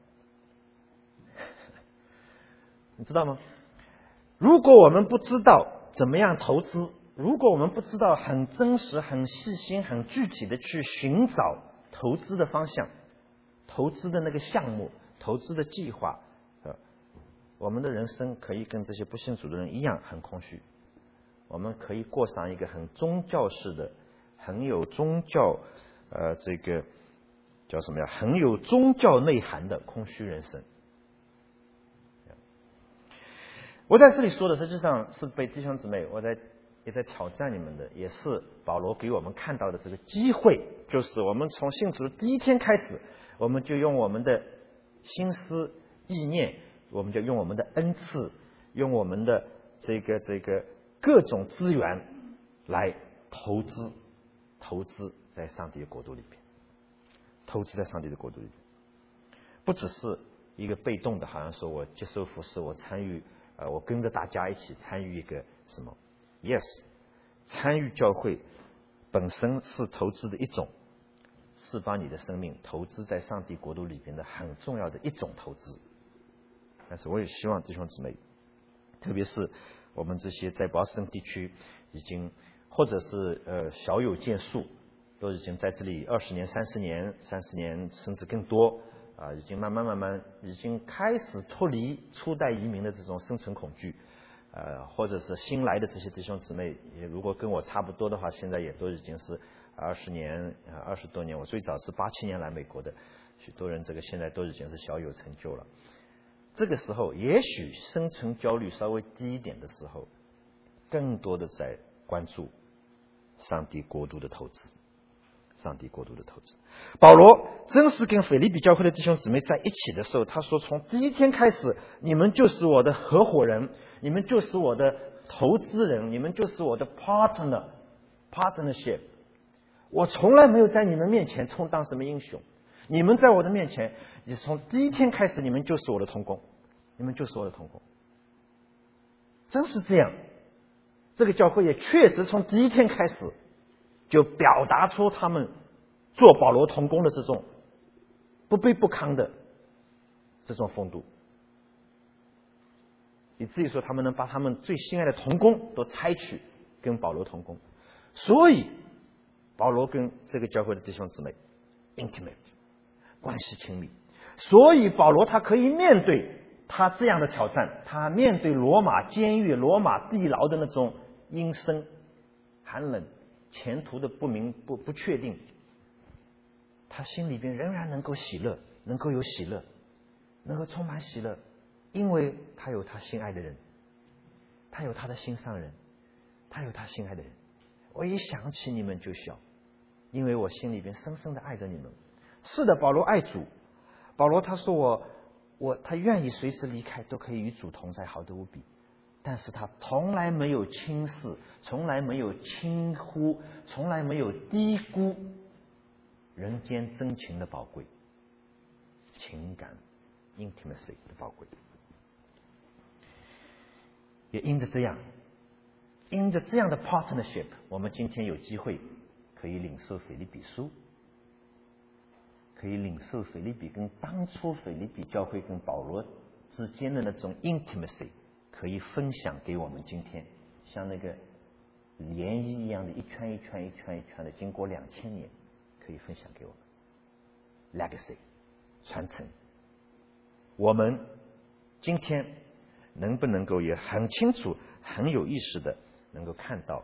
你知道吗？如果我们不知道怎么样投资，如果我们不知道很真实、很细心、很具体的去寻找投资的方向、投资的那个项目、投资的计划，呃，我们的人生可以跟这些不信主的人一样很空虚。我们可以过上一个很宗教式的、很有宗教呃这个叫什么呀？很有宗教内涵的空虚人生。我在这里说的实际上是被弟兄姊妹，我在也在挑战你们的，也是保罗给我们看到的这个机会，就是我们从信主的第一天开始，我们就用我们的心思意念，我们就用我们的恩赐，用我们的这个这个各种资源来投资，投资在上帝的国度里边，投资在上帝的国度里边，不只是一个被动的，好像说我接受服侍，我参与。呃，我跟着大家一起参与一个什么 ？Yes， 参与教会本身是投资的一种，是把你的生命投资在上帝国度里边的很重要的一种投资。但是我也希望弟兄姊妹，特别是我们这些在波士顿地区已经或者是呃小有建树，都已经在这里二十年、三十年、三十年甚至更多。啊，已经慢慢慢慢，已经开始脱离初代移民的这种生存恐惧，呃，或者是新来的这些弟兄姊妹，也如果跟我差不多的话，现在也都已经是二十年啊，二十多年。我最早是八七年来美国的，许多人这个现在都已经是小有成就了。这个时候，也许生存焦虑稍微低一点的时候，更多的在关注上帝国度的投资。上帝国度的投资，保罗真是跟腓立比教会的弟兄姊妹在一起的时候，他说：“从第一天开始，你们就是我的合伙人，你们就是我的投资人，你们就是我的 partner partnership。我从来没有在你们面前充当什么英雄，你们在我的面前，也从第一天开始，你们就是我的同工，你们就是我的同工。真是这样，这个教会也确实从第一天开始。”就表达出他们做保罗同工的这种不卑不亢的这种风度，以至于说他们能把他们最心爱的同工都拆去跟保罗同工。所以保罗跟这个教会的弟兄姊妹 intimate 关系亲密，所以保罗他可以面对他这样的挑战，他面对罗马监狱、罗马地牢的那种阴森寒冷，前途的不明不不确定，他心里边仍然能够喜乐，能够有喜乐，能够充满喜乐，因为他有他心爱的人，他有他的心上人，他有他心爱的人。我一想起你们就笑，因为我心里边深深的爱着你们。是的，保罗爱主，保罗他说我我他愿意随时离开，都可以与主同在，好得无比。但是他从来没有轻视，从来没有轻忽，从来没有低估人间真情的宝贵，情感 intimacy 的宝贵。也因着这样，因着这样的 partnership， 我们今天有机会可以领受腓立比书，可以领受腓立比跟当初腓立比教会跟保罗之间的那种 intimacy，可以分享给我们今天，像那个涟漪一样的一圈一圈一圈一圈的，经过两千年，可以分享给我们 legacy 传承。我们今天能不能够也很清楚、很有意识的能够看到，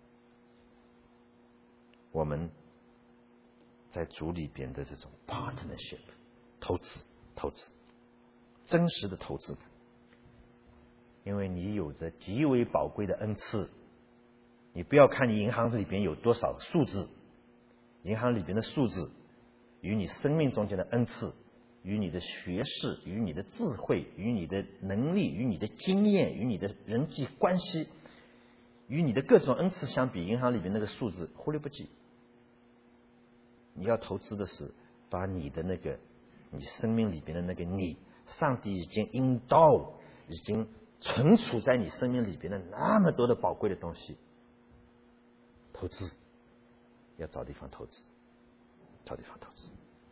我们在主里边的这种 partnership 投资、投资，真实的投资。因为你有着极为宝贵的恩赐，你不要看你银行里边有多少数字，银行里边的数字与你生命中间的恩赐与你的学识、与你的智慧、与你的能力、与你的经验、与你的人际关系、与你的各种恩赐相比，银行里面那个数字忽略不计。你要投资的是把你的那个你生命里边的那个你，上帝已经引导，已经存储在你生命里边的那么多的宝贵的东西，投资要找地方投资，找地方投资。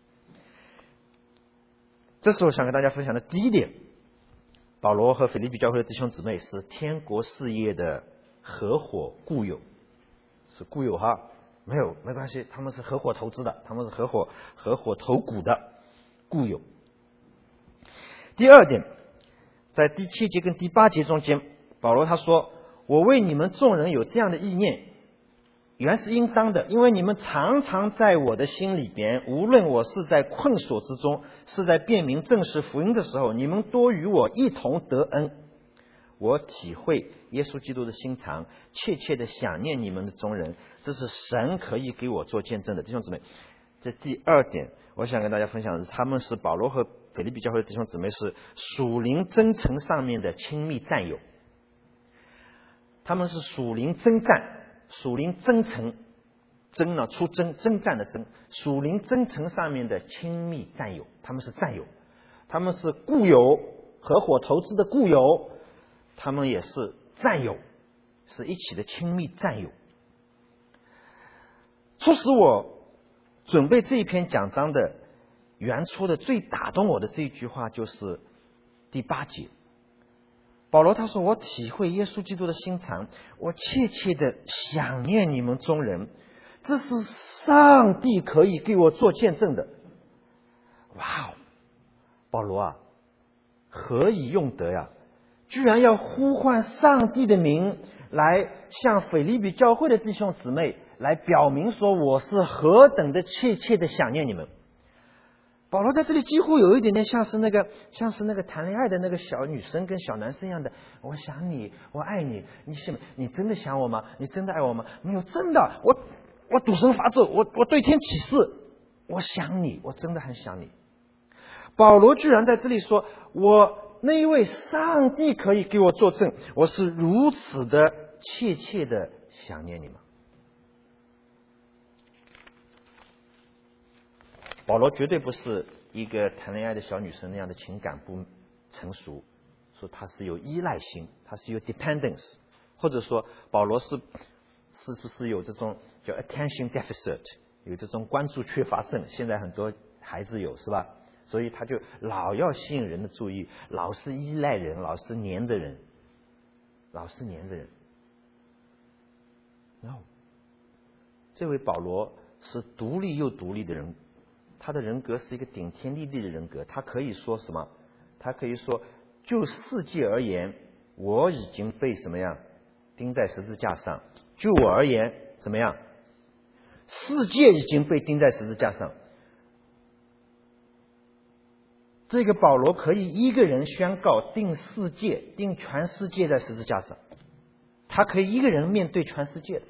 这是我想跟大家分享的第一点。保罗和腓立比教会的弟兄姊妹是天国事业的合伙故友，是故友哈，没有没关系，他们是合伙投资的，他们是合伙合伙投股的故友。第二点，在第七节跟第八节中间，保罗他说：“我为你们众人有这样的意念，原是应当的，因为你们常常在我的心里边，无论我是在困锁之中，是在辨明正式福音的时候，你们多与我一同得恩。我体会耶稣基督的心肠，切切的想念你们的众人，这是神可以给我做见证的。”弟兄姊妹，这第二点我想跟大家分享的是，他们是保罗和腓立比教会的弟兄姊妹是属灵真诚上面的亲密战友，他们是属灵征战属灵征程，征呢出征征战的征，属灵征程上面的亲密战友，他们是战友，他们是故友，合伙投资的故友，他们也是战友，是一起的亲密战友。促使我准备这一篇讲章的原初的最打动我的这一句话，就是第八节。保罗他说：“我体会耶稣基督的心肠，我切切的想念你们众人，这是上帝可以给我做见证的。”哇哦，保罗啊，何以用得呀？居然要呼唤上帝的名来向腓立比教会的弟兄姊妹来表明说，我是何等的切切的想念你们。保罗在这里几乎有一点点像是那个像是那个谈恋爱的那个小女生跟小男生一样的，我想你，我爱你，你信你真的想我吗？你真的爱我吗？没有，真的，我我赌神发咒，我我对天起誓，我想你，我真的很想你。保罗居然在这里说，我那一位上帝可以给我作证，我是如此的切切的想念你们。保罗绝对不是一个谈恋爱的小女生那样的情感不成熟，说他是有依赖性，他是有 dependence， 或者说保罗是是不是有这种叫 attention deficit， 有这种关注缺乏症，现在很多孩子有是吧？所以他就老要吸引人的注意，老是依赖人，老是黏着人，老是黏着人。No， 这位保罗是独立又独立的人。他的人格是一个顶天立地的人格，他可以说什么？他可以说，就世界而言，我已经被什么样钉在十字架上；就我而言，怎么样？世界已经被钉在十字架上。这个保罗可以一个人宣告钉世界，钉全世界在十字架上，他可以一个人面对全世界的。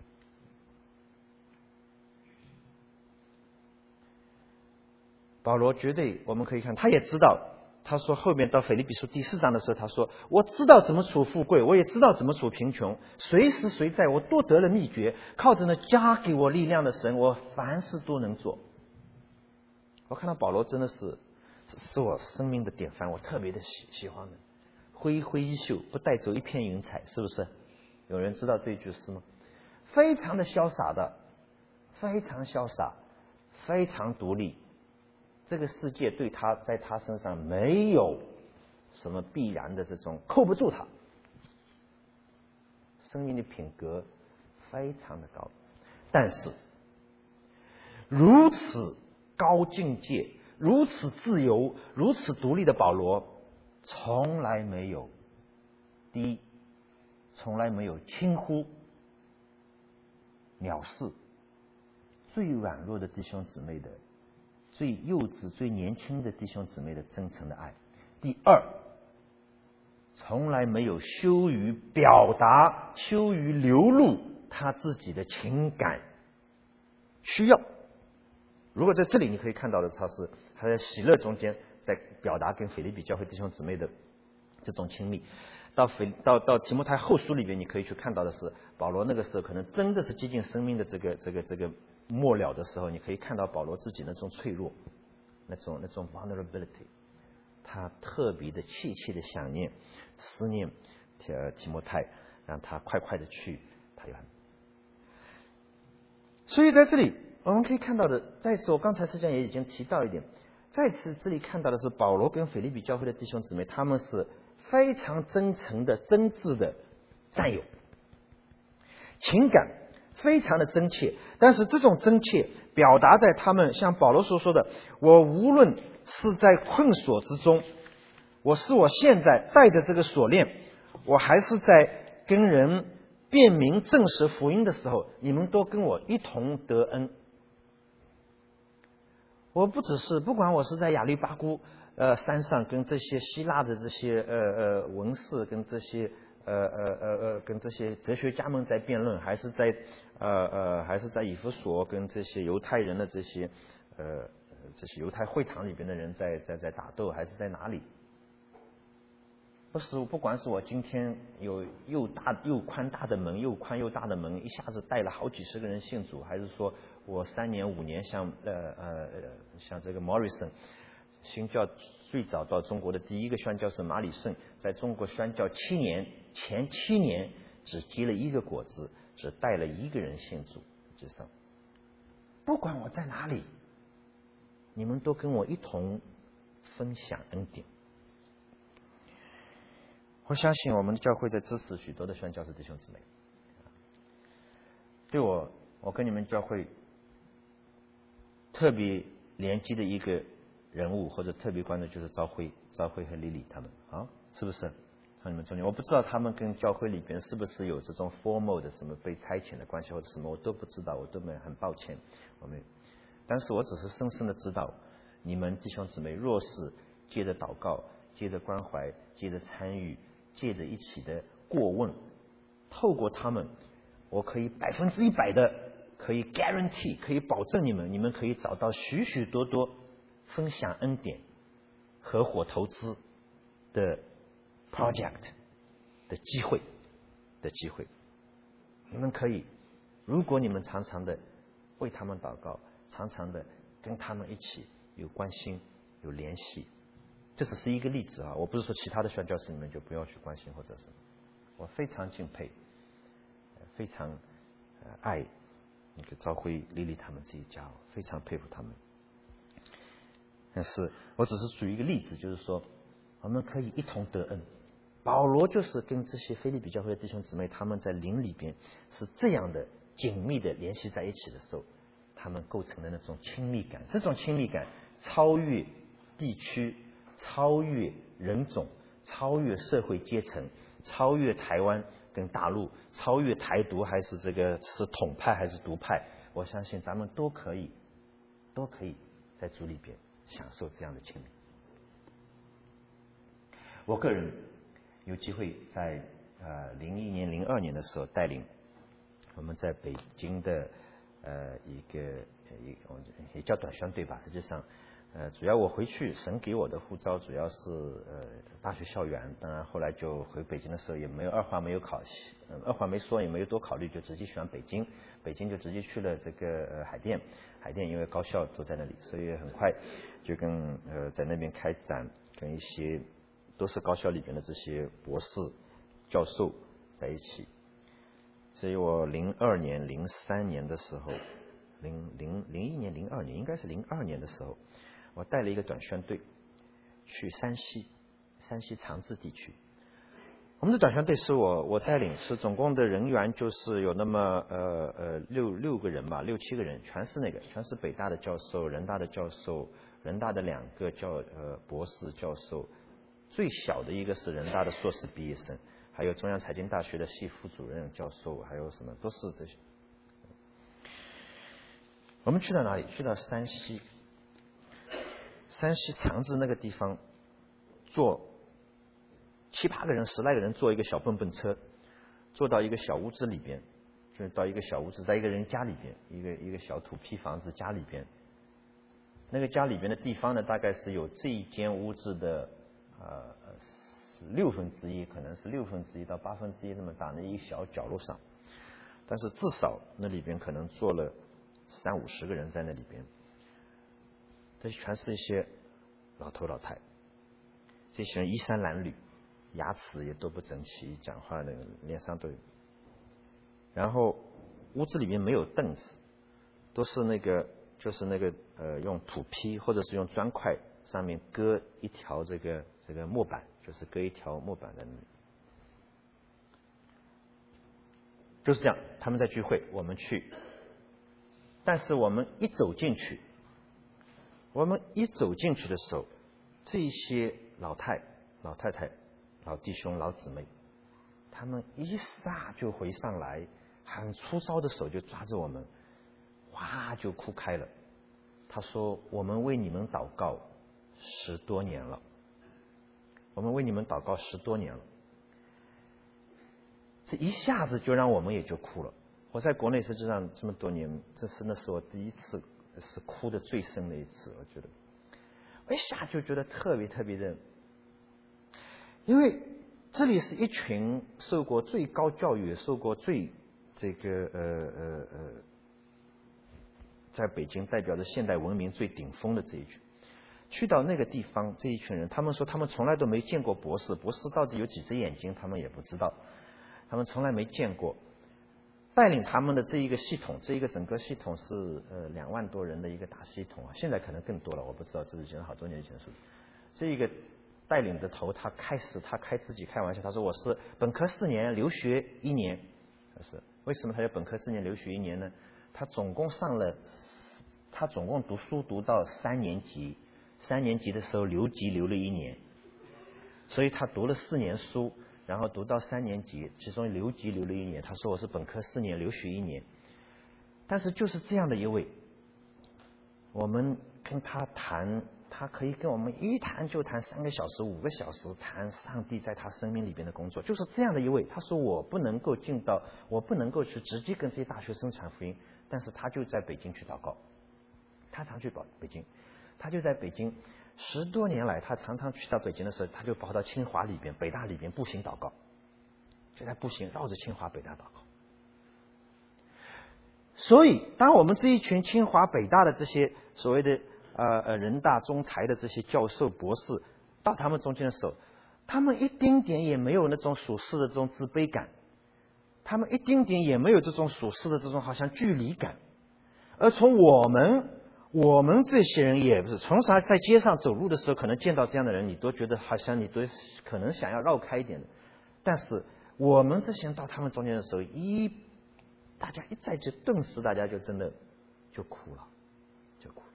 保罗绝对，我们可以看，他也知道，他说后面到腓立比书第四章的时候，他说：“我知道怎么处富贵，我也知道怎么处贫穷，随时随在，我都得了秘诀，靠着那加给我力量的神，我凡事都能做。”我看到保罗真的是是我生命的典范，我特别的喜喜欢的，挥挥衣袖，不带走一片云彩，是不是？有人知道这句诗吗？非常的潇洒的，非常潇洒，非常独立。这个世界对他在他身上没有什么必然的这种扣不住他，生命的品格非常的高，但是如此高境界、如此自由、如此独立的保罗，从来没有第一，从来没有轻忽、藐视最软弱的弟兄姊妹的。最幼稚、最年轻的弟兄姊妹的真诚的爱。第二，从来没有羞于表达、羞于流露他自己的情感需要。如果在这里你可以看到的，他是他在喜乐中间在表达跟腓立比教会弟兄姊妹的这种亲密。到腓到到提摩太后书里边，你可以去看到的是，保罗那个时候可能真的是接近生命的这个这个这个末了的时候，你可以看到保罗自己那种脆弱，那种那种 vulnerability， 他特别的切切的想念、思念提提摩太，让他快快的去台湾。所以在这里我们可以看到的，再次我刚才实际上也已经提到一点，再次这里看到的是保罗跟腓立比教会的弟兄姊妹，他们是非常真诚的、真挚的战友，情感非常的真切，但是这种真切表达在他们像保罗所说的，我无论是在困锁之中，我是我现在带着这个锁链，我还是在跟人辨明证实福音的时候，你们都跟我一同得恩。我不只是不管我是在亚利巴姑呃山上跟这些希腊的这些呃呃文士跟这些呃呃呃呃跟这些哲学家们在辩论，还是在呃呃还是在以弗所跟这些犹太人的这些呃这些犹太会堂里边的人在在在打斗，还是在哪里？不是，不管是我今天有又大又宽大的门，又宽又大的门，一下子带了好几十个人信主，还是说我三年五年像呃呃像这个 Morrison 新教最早到中国的第一个宣教士马里顺，在中国宣教七年，前七年只结了一个果子，只带了一个人信主之上。不管我在哪里，你们都跟我一同分享恩典。我相信我们的教会在支持许多的宣教士弟兄姊妹。对我，我跟你们教会特别连接的一个人物或者特别关注就是赵辉、赵辉和李李他们啊，是不是？从你们中间，我不知道他们跟教会里边是不是有这种 formal 的什么被差遣的关系或者什么，我都不知道，我都没很抱歉，我们，但是我只是深深的知道，你们弟兄姊妹若是接着祷告、接着关怀、接着参与。借着一起的过问，透过他们，我可以百分之一百的可以 guarantee， 可以保证你们，你们可以找到许许多多分享恩典、合伙投资的 project 的机会的机会。你们可以，如果你们常常的为他们祷告，常常的跟他们一起有关心、有联系。这只是一个例子啊，我不是说其他的宣教士你们就不要去关心或者什么，我非常敬佩，非常爱那个赵辉、丽丽他们这一家，非常佩服他们。但是我只是举一个例子，就是说我们可以一同得恩。保罗就是跟这些腓立比教会的弟兄姊妹，他们在灵里边是这样的紧密的联系在一起的时候，他们构成的那种亲密感，这种亲密感超越地区。超越人种，超越社会阶层，超越台湾跟大陆，超越台独还是这个是统派还是独派，我相信咱们都可以，都可以在主里边享受这样的亲密。我个人有机会在呃零一年、零二年的时候带领我们在北京的呃一个一也叫短宣队吧，实际上。呃，主要我回去，神给我的呼召主要是呃大学校园，当然后来就回北京的时候也没有二话没有考，呃、二话没说也没有多考虑，就直接选北京，北京就直接去了这个呃海淀，海淀因为高校都在那里，所以很快就跟呃在那边开展，跟一些都是高校里边的这些博士教授在一起，所以我零二年、零三年的时候，零零零一年、零二年应该是零二年的时候。我带了一个短宣队去山西，山西长治地区。我们的短宣队是我我带领，是总共的人员就是有那么呃呃六六个人吧，六七个人，全是那个，全是北大的教授、人大的教授、人大的两个教呃博士教授，最小的一个是人大的硕士毕业生，还有中央财经大学的系副主任教授，还有什么都是这些。我们去到哪里？去到山西。山西长治那个地方，坐七八个人、十来个人坐一个小蹦蹦车，坐到一个小屋子里边，就是到一个小屋子，在一个人家里边，一个一个小土坯房子家里边， 那个家里边的地方呢，大概是有这一间屋子的呃六分之一，可能是六分之一到八分之一那么大的一个小角落上，但是至少那里边可能坐了三五十个人在那里边，这全是一些老头老太，这些人衣衫褴褛，牙齿也都不整齐，讲话那个脸上都有。然后屋子里面没有凳子，都是那个就是那个呃用土坯或者是用砖块上面搁一条这个这个木板，就是搁一条木板在那里。就是这样，他们在聚会，我们去。但是我们一走进去，我们一走进去的时候，这些老太、老太太、老弟兄、老姊妹，他们一撒就回上来，很粗糙的手就抓着我们，哇就哭开了。他说：“我们为你们祷告十多年了，我们为你们祷告十多年了。”这一下子就让我们也就哭了。我在国内实际上这么多年，这是那是我第一次是哭的最深的一次，我觉得，我一下就觉得特别特别的，因为这里是一群受过最高教育、受过最这个呃呃呃，在北京代表着现代文明最顶峰的这一群，去到那个地方，这一群人，他们说他们从来都没见过博士，博士到底有几只眼睛，他们也不知道。他们从来没见过，带领他们的这一个系统，这一个整个系统是呃两万多人的一个大系统啊，现在可能更多了，我不知道，这是以前好多年前的数据。这一个带领的头，他开始他开自己开玩笑，他说我是本科四年，留学一年。他是为什么他要本科四年留学一年呢？他总共上了，他总共读书读到三年级，三年级的时候留级留了一年，所以他读了四年书。然后读到三年级，其中留级留了一年。他说我是本科四年，留学一年。但是就是这样的一位，我们跟他谈，他可以跟我们一谈就谈三个小时、五个小时，谈上帝在他生命里边的工作。就是这样的一位。他说我不能够进到，我不能够去直接跟这些大学生传福音，但是他就在北京去祷告，他常去北京，他就在北京。十多年来，他常常去到北京的时候，他就跑到清华里边、北大里边步行祷告，就在步行绕着清华、北大祷告。所以，当我们这一群清华、北大的这些所谓的呃呃人大中才的这些教授、博士到他们中间的时候，他们一丁点也没有那种属世的这种自卑感，他们一丁点也没有这种属世的这种好像距离感，而从我们。我们这些人也不是，从啥在街上走路的时候，可能见到这样的人，你都觉得好像你都可能想要绕开一点的。但是我们这些人到他们中间的时候，一大家一在一起，顿时大家就真的就哭了，就哭。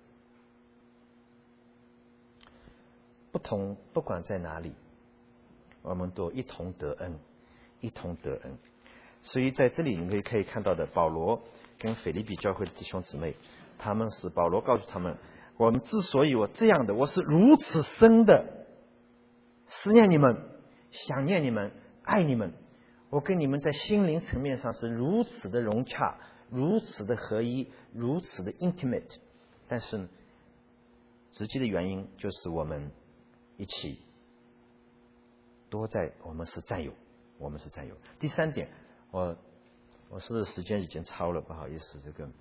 不同，不管在哪里，我们都一同得恩，一同得恩。所以在这里你可以看到的，保罗跟腓立比教会的弟兄姊妹。他们是保罗告诉他们，我们之所以我这样的，我是如此深的思念你们，想念你们，爱你们，我跟你们在心灵层面上是如此的融洽，如此的合一，如此的 intimate。 但是实际的原因就是我们一起多在，我们是战友，我们是战友。第三点，我我是不是时间已经超了？不好意思，这个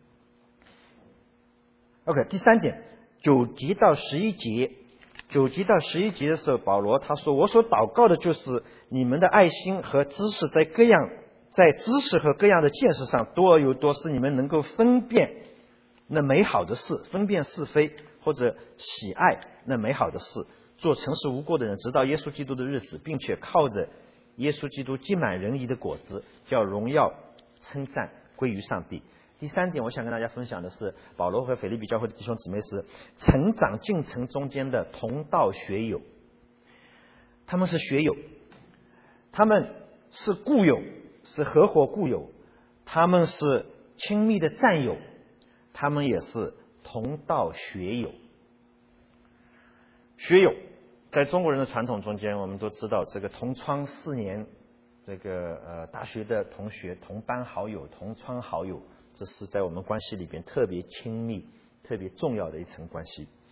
OK， 第三点，九节到十一节，九节到十一节的时候，保罗他说：“我所祷告的就是你们的爱心和知识，在各样在知识和各样的见识上多而又多，使你们能够分辨那美好的事，分辨是非，或者喜爱那美好的事，做诚实无过的人，直到耶稣基督的日子，并且靠着耶稣基督积满仁义的果子，叫荣耀称赞归于上帝。”第三点，我想跟大家分享的是，保罗和腓立比教会的弟兄姊妹是成长进程中间的同道学友，他们是学友，他们是故友，是合伙故友，他们是亲密的战友，他们也是同道学友。学友在中国人的传统中间，我们都知道这个同窗四年，这个呃大学的同学、同班好友、同窗好友，这是在我们关系里边特别亲密、特别重要的一层关系。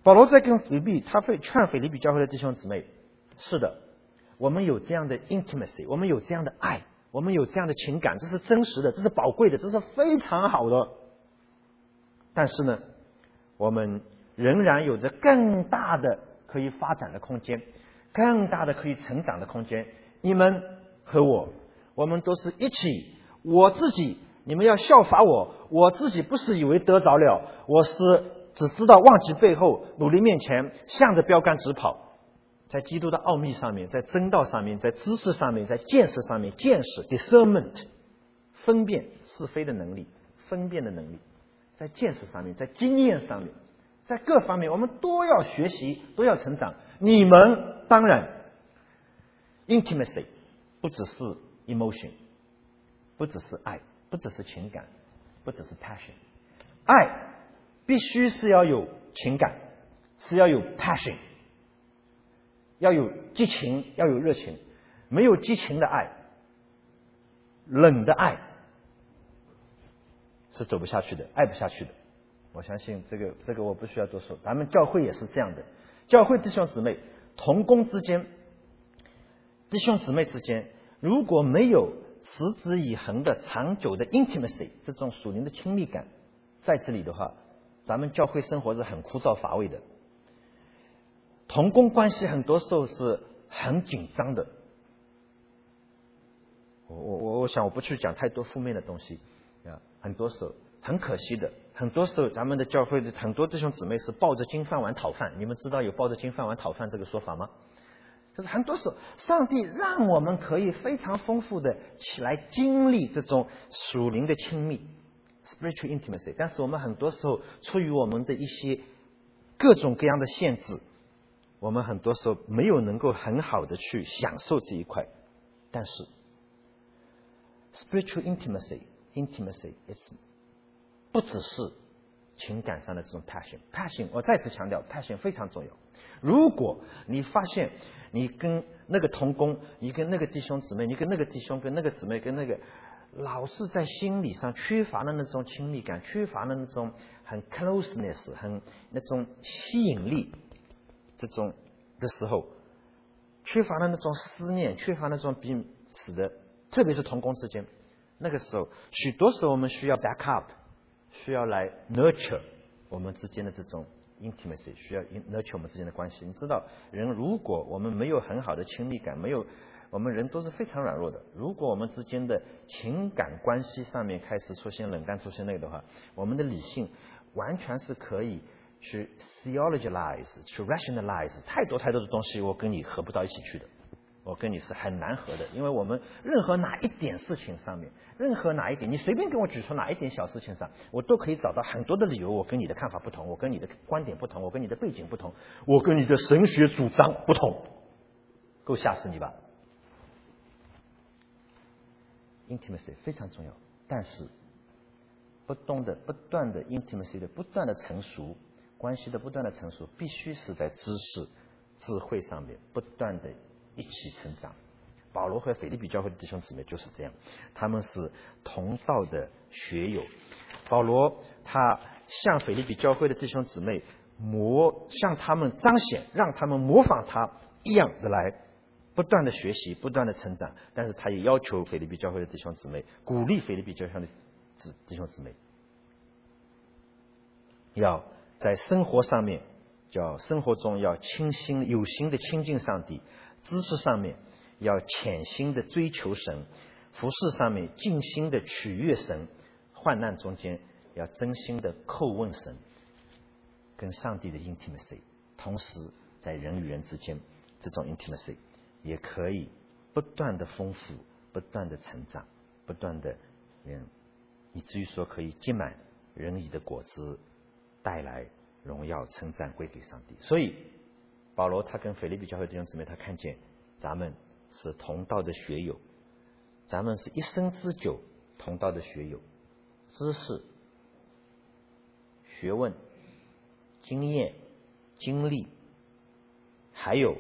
保罗在跟腓立比，他会劝腓立比教会的弟兄姊妹，是的，我们有这样的 intimacy， 我们有这样的爱，我们有这样的情感，这是真实的，这是宝贵的，这是非常好的。但是呢，我们仍然有着更大的可以发展的空间，更大的可以成长的空间。你们和我，我们都是一起，我自己，你们要效法我，我自己不是以为得着了，我是只知道忘记背后，努力面前，向着标杆直跑。在基督的奥秘上面，在真道上面，在知识上面，在见识上面，见识 discernment 分辨是非的能力，分辨的能力，在见识上面，在经验上面，在各方面我们都要学习，都要成长。你们当然 intimacy 不只是 emotion， 不只是爱，不只是情感，不只是 passion。 爱必须是要有情感，是要有 passion，要有激情，要有热情。没有激情的爱，冷的爱是走不下去的，爱不下去的。我相信这个这个我不需要多说，咱们教会也是这样的。教会弟兄姊妹同工之间，弟兄姊妹之间如果没有持之以恒的长久的 intimacy， 这种属灵的亲密感在这里的话，咱们教会生活是很枯燥乏味的。同工关系很多时候是很紧张的。我我我想我不去讲太多负面的东西啊，很多时候很可惜的，很多时候咱们的教会的很多弟兄姊妹是抱着金饭碗讨饭。你们知道有抱着金饭碗讨饭这个说法吗？就是很多时候上帝让我们可以非常丰富的起来经历这种属灵的亲密 spiritual intimacy， 但是我们很多时候出于我们的一些各种各样的限制，我们很多时候没有能够很好的去享受这一块。但是 spiritual intimacy intimacy is 不只是情感上的这种 passion passion 我再次强调 passion 非常重要。如果你发现你跟那个同工，你跟那个弟兄姊妹，你跟那个弟兄跟那个姊妹跟那个老是在心理上缺乏了那种亲密感，缺乏了那种很 closeness 很那种吸引力，这种的时候，缺乏了那种思念，缺乏那种彼此的，特别是同工之间，那个时候许多时候我们需要 back up， 需要来 nurture 我们之间的这种 intimacy， 需要 nurture 我们之间的关系。你知道人如果我们没有很好的亲密感，没有，我们人都是非常软弱的。如果我们之间的情感关系上面开始出现冷淡，出现那个的话，我们的理性完全是可以去 theologize 去 rationalize 太多太多的东西，我跟你合不到一起去的，我跟你是很难合的。因为我们任何哪一点事情上面，任何哪一点，你随便给我举出哪一点小事情上，我都可以找到很多的理由，我跟你的看法不同，我跟你的观点不同，我跟你的背景不同，我跟你的神学主张不同，够吓死你吧。intimacy 非常重要，但是不断的不断的 intimacy 的不断的成熟，关系的不断的成熟，必须是在知识智慧上面不断的一起成长。保罗和腓立比教会的弟兄姊妹就是这样，他们是同道的学友。保罗他向腓立比教会的弟兄姊妹模向他们彰显，让他们模仿他一样的来不断的学习，不断的成长。但是他也要求腓立比教会的弟兄姊妹，鼓励腓立比教会的弟兄姊妹要在生活上面，叫生活中要清心有心的亲近上帝，知识上面要潜心的追求神，服事上面尽心的取悦神，患难中间要真心的叩问神，跟上帝的 intimacy， 同时在人与人之间这种 intimacy 也可以不断的丰富，不断的成长，不断的嗯，以至于说可以结满仁义的果子，带来荣耀称赞归给上帝。所以保罗他跟腓立比教会弟兄姊妹，他看见咱们是同道的学友，咱们是一生之久同道的学友，知识、学问、经验、经历，还有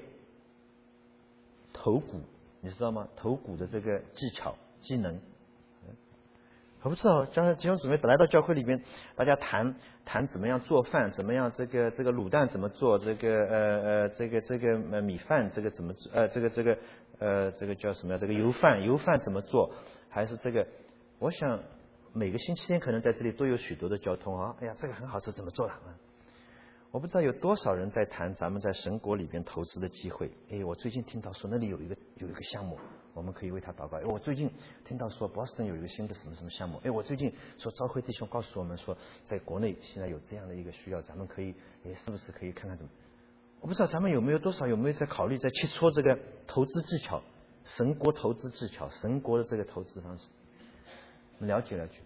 头骨，你知道吗？头骨的这个技巧、技能， 我不知道，将来弟兄姊妹来到教会里边，大家谈谈怎么样做饭，怎么样这个这个卤蛋怎么做，这个呃呃这个这个呃米饭这个怎么呃这个这个呃这个叫什么呀？这个油饭油饭怎么做？还是这个？我想每个星期天可能在这里都有许多的交通啊。哎呀，这个很好吃，怎么做的？我不知道有多少人在谈咱们在神国里边投资的机会。哎，我最近听到说那里有一个有一个项目，我们可以为他祷告。哎，我最近听到说 Boston 有一个新的什么什么项目。哎，我最近说召会弟兄告诉我们说，在国内现在有这样的一个需要，咱们可以，哎，是不是可以看看怎么？我不知道咱们有没有多少有没有在考虑在切磋这个投资技巧，神国投资技巧，神国的这个投资方式，了解了解。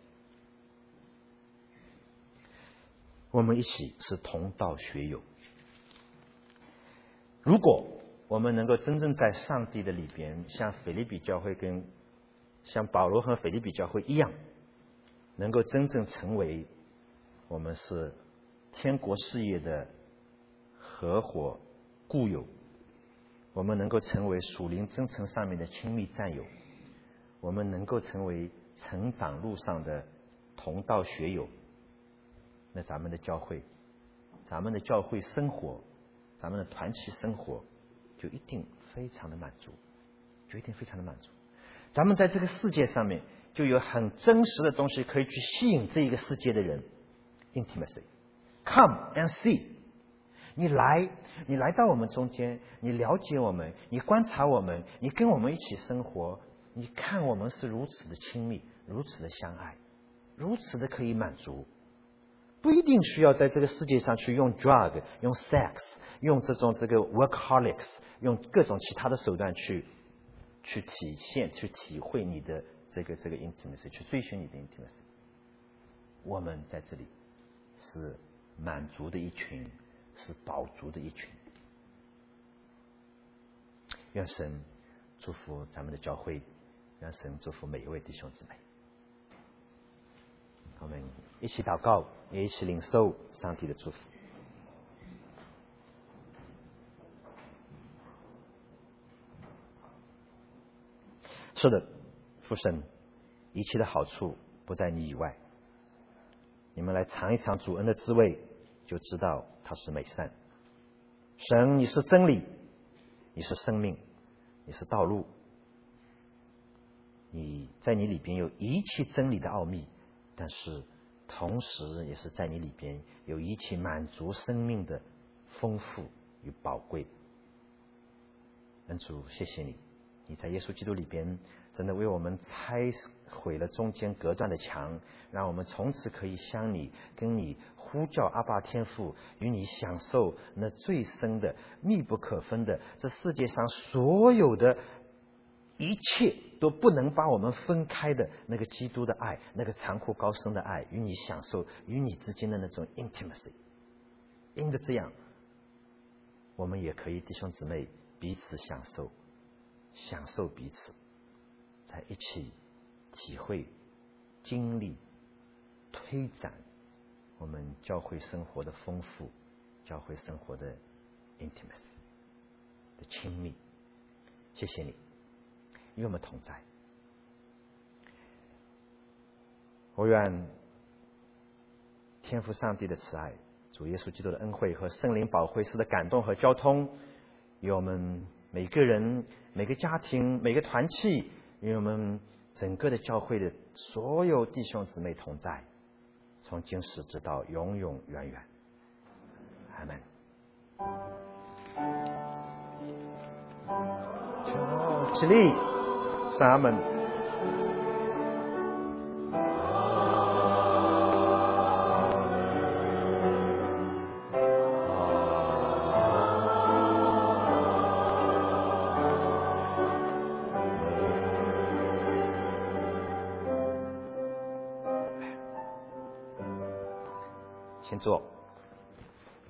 我们一起是同道学友。如果我们能够真正在上帝的里边，像腓立比教会跟像保罗和腓立比教会一样，能够真正成为我们是天国事业的合伙故友，我们能够成为属灵真诚上面的亲密战友，我们能够成为成长路上的同道学友，那咱们的教会，咱们的教会生活，咱们的团契生活就一定非常的满足，就一定非常的满足。咱们在这个世界上面就有很真实的东西可以去吸引这一个世界的人。 Intimacy Come and see。 你来你来到我们中间，你了解我们，你观察我们，你跟我们一起生活，你看我们是如此的亲密，如此的相爱，如此的可以满足。不一定需要在这个世界上去用 drug 用 sex 用这种这个 workaholics 用各种其他的手段去去体现去体会你的这个这个 intimacy， 去追寻你的 intimacy。 我们在这里是满足的一群，是饱足的一群。愿神祝福咱们的教会，愿神祝福每一位弟兄姊妹。我们一起祷告，也一起领受上帝的祝福。是的，父神，一切的好处不在你以外。你们来尝一尝主恩的滋味，就知道它是美善。神，你是真理，你是生命，你是道路，你在你里边有一切真理的奥秘，但是同时也是在你里边有一切满足生命的丰富与宝贵。恩主，谢谢你，你在耶稣基督里边真的为我们拆毁了中间隔断的墙，让我们从此可以向你跟你呼叫阿爸天父，与你享受那最深的密不可分的，这世界上所有的一切都不能把我们分开的那个基督的爱，那个长阔高深的爱，与你享受，与你之间的那种 intimacy。 因着这样，我们也可以弟兄姊妹彼此享受，享受彼此，在一起体会、经历、推展我们教会生活的丰富，教会生活的 intimacy 的亲密。谢谢你与我们同在。我愿天父上帝的慈爱，主耶稣基督的恩惠和圣灵保惠师的感动和交通，与我们每个人、每个家庭、每个团契，与我们整个的教会的所有弟兄姊妹同在，从今时直到永永远远。阿们。起立，上阿们。先坐。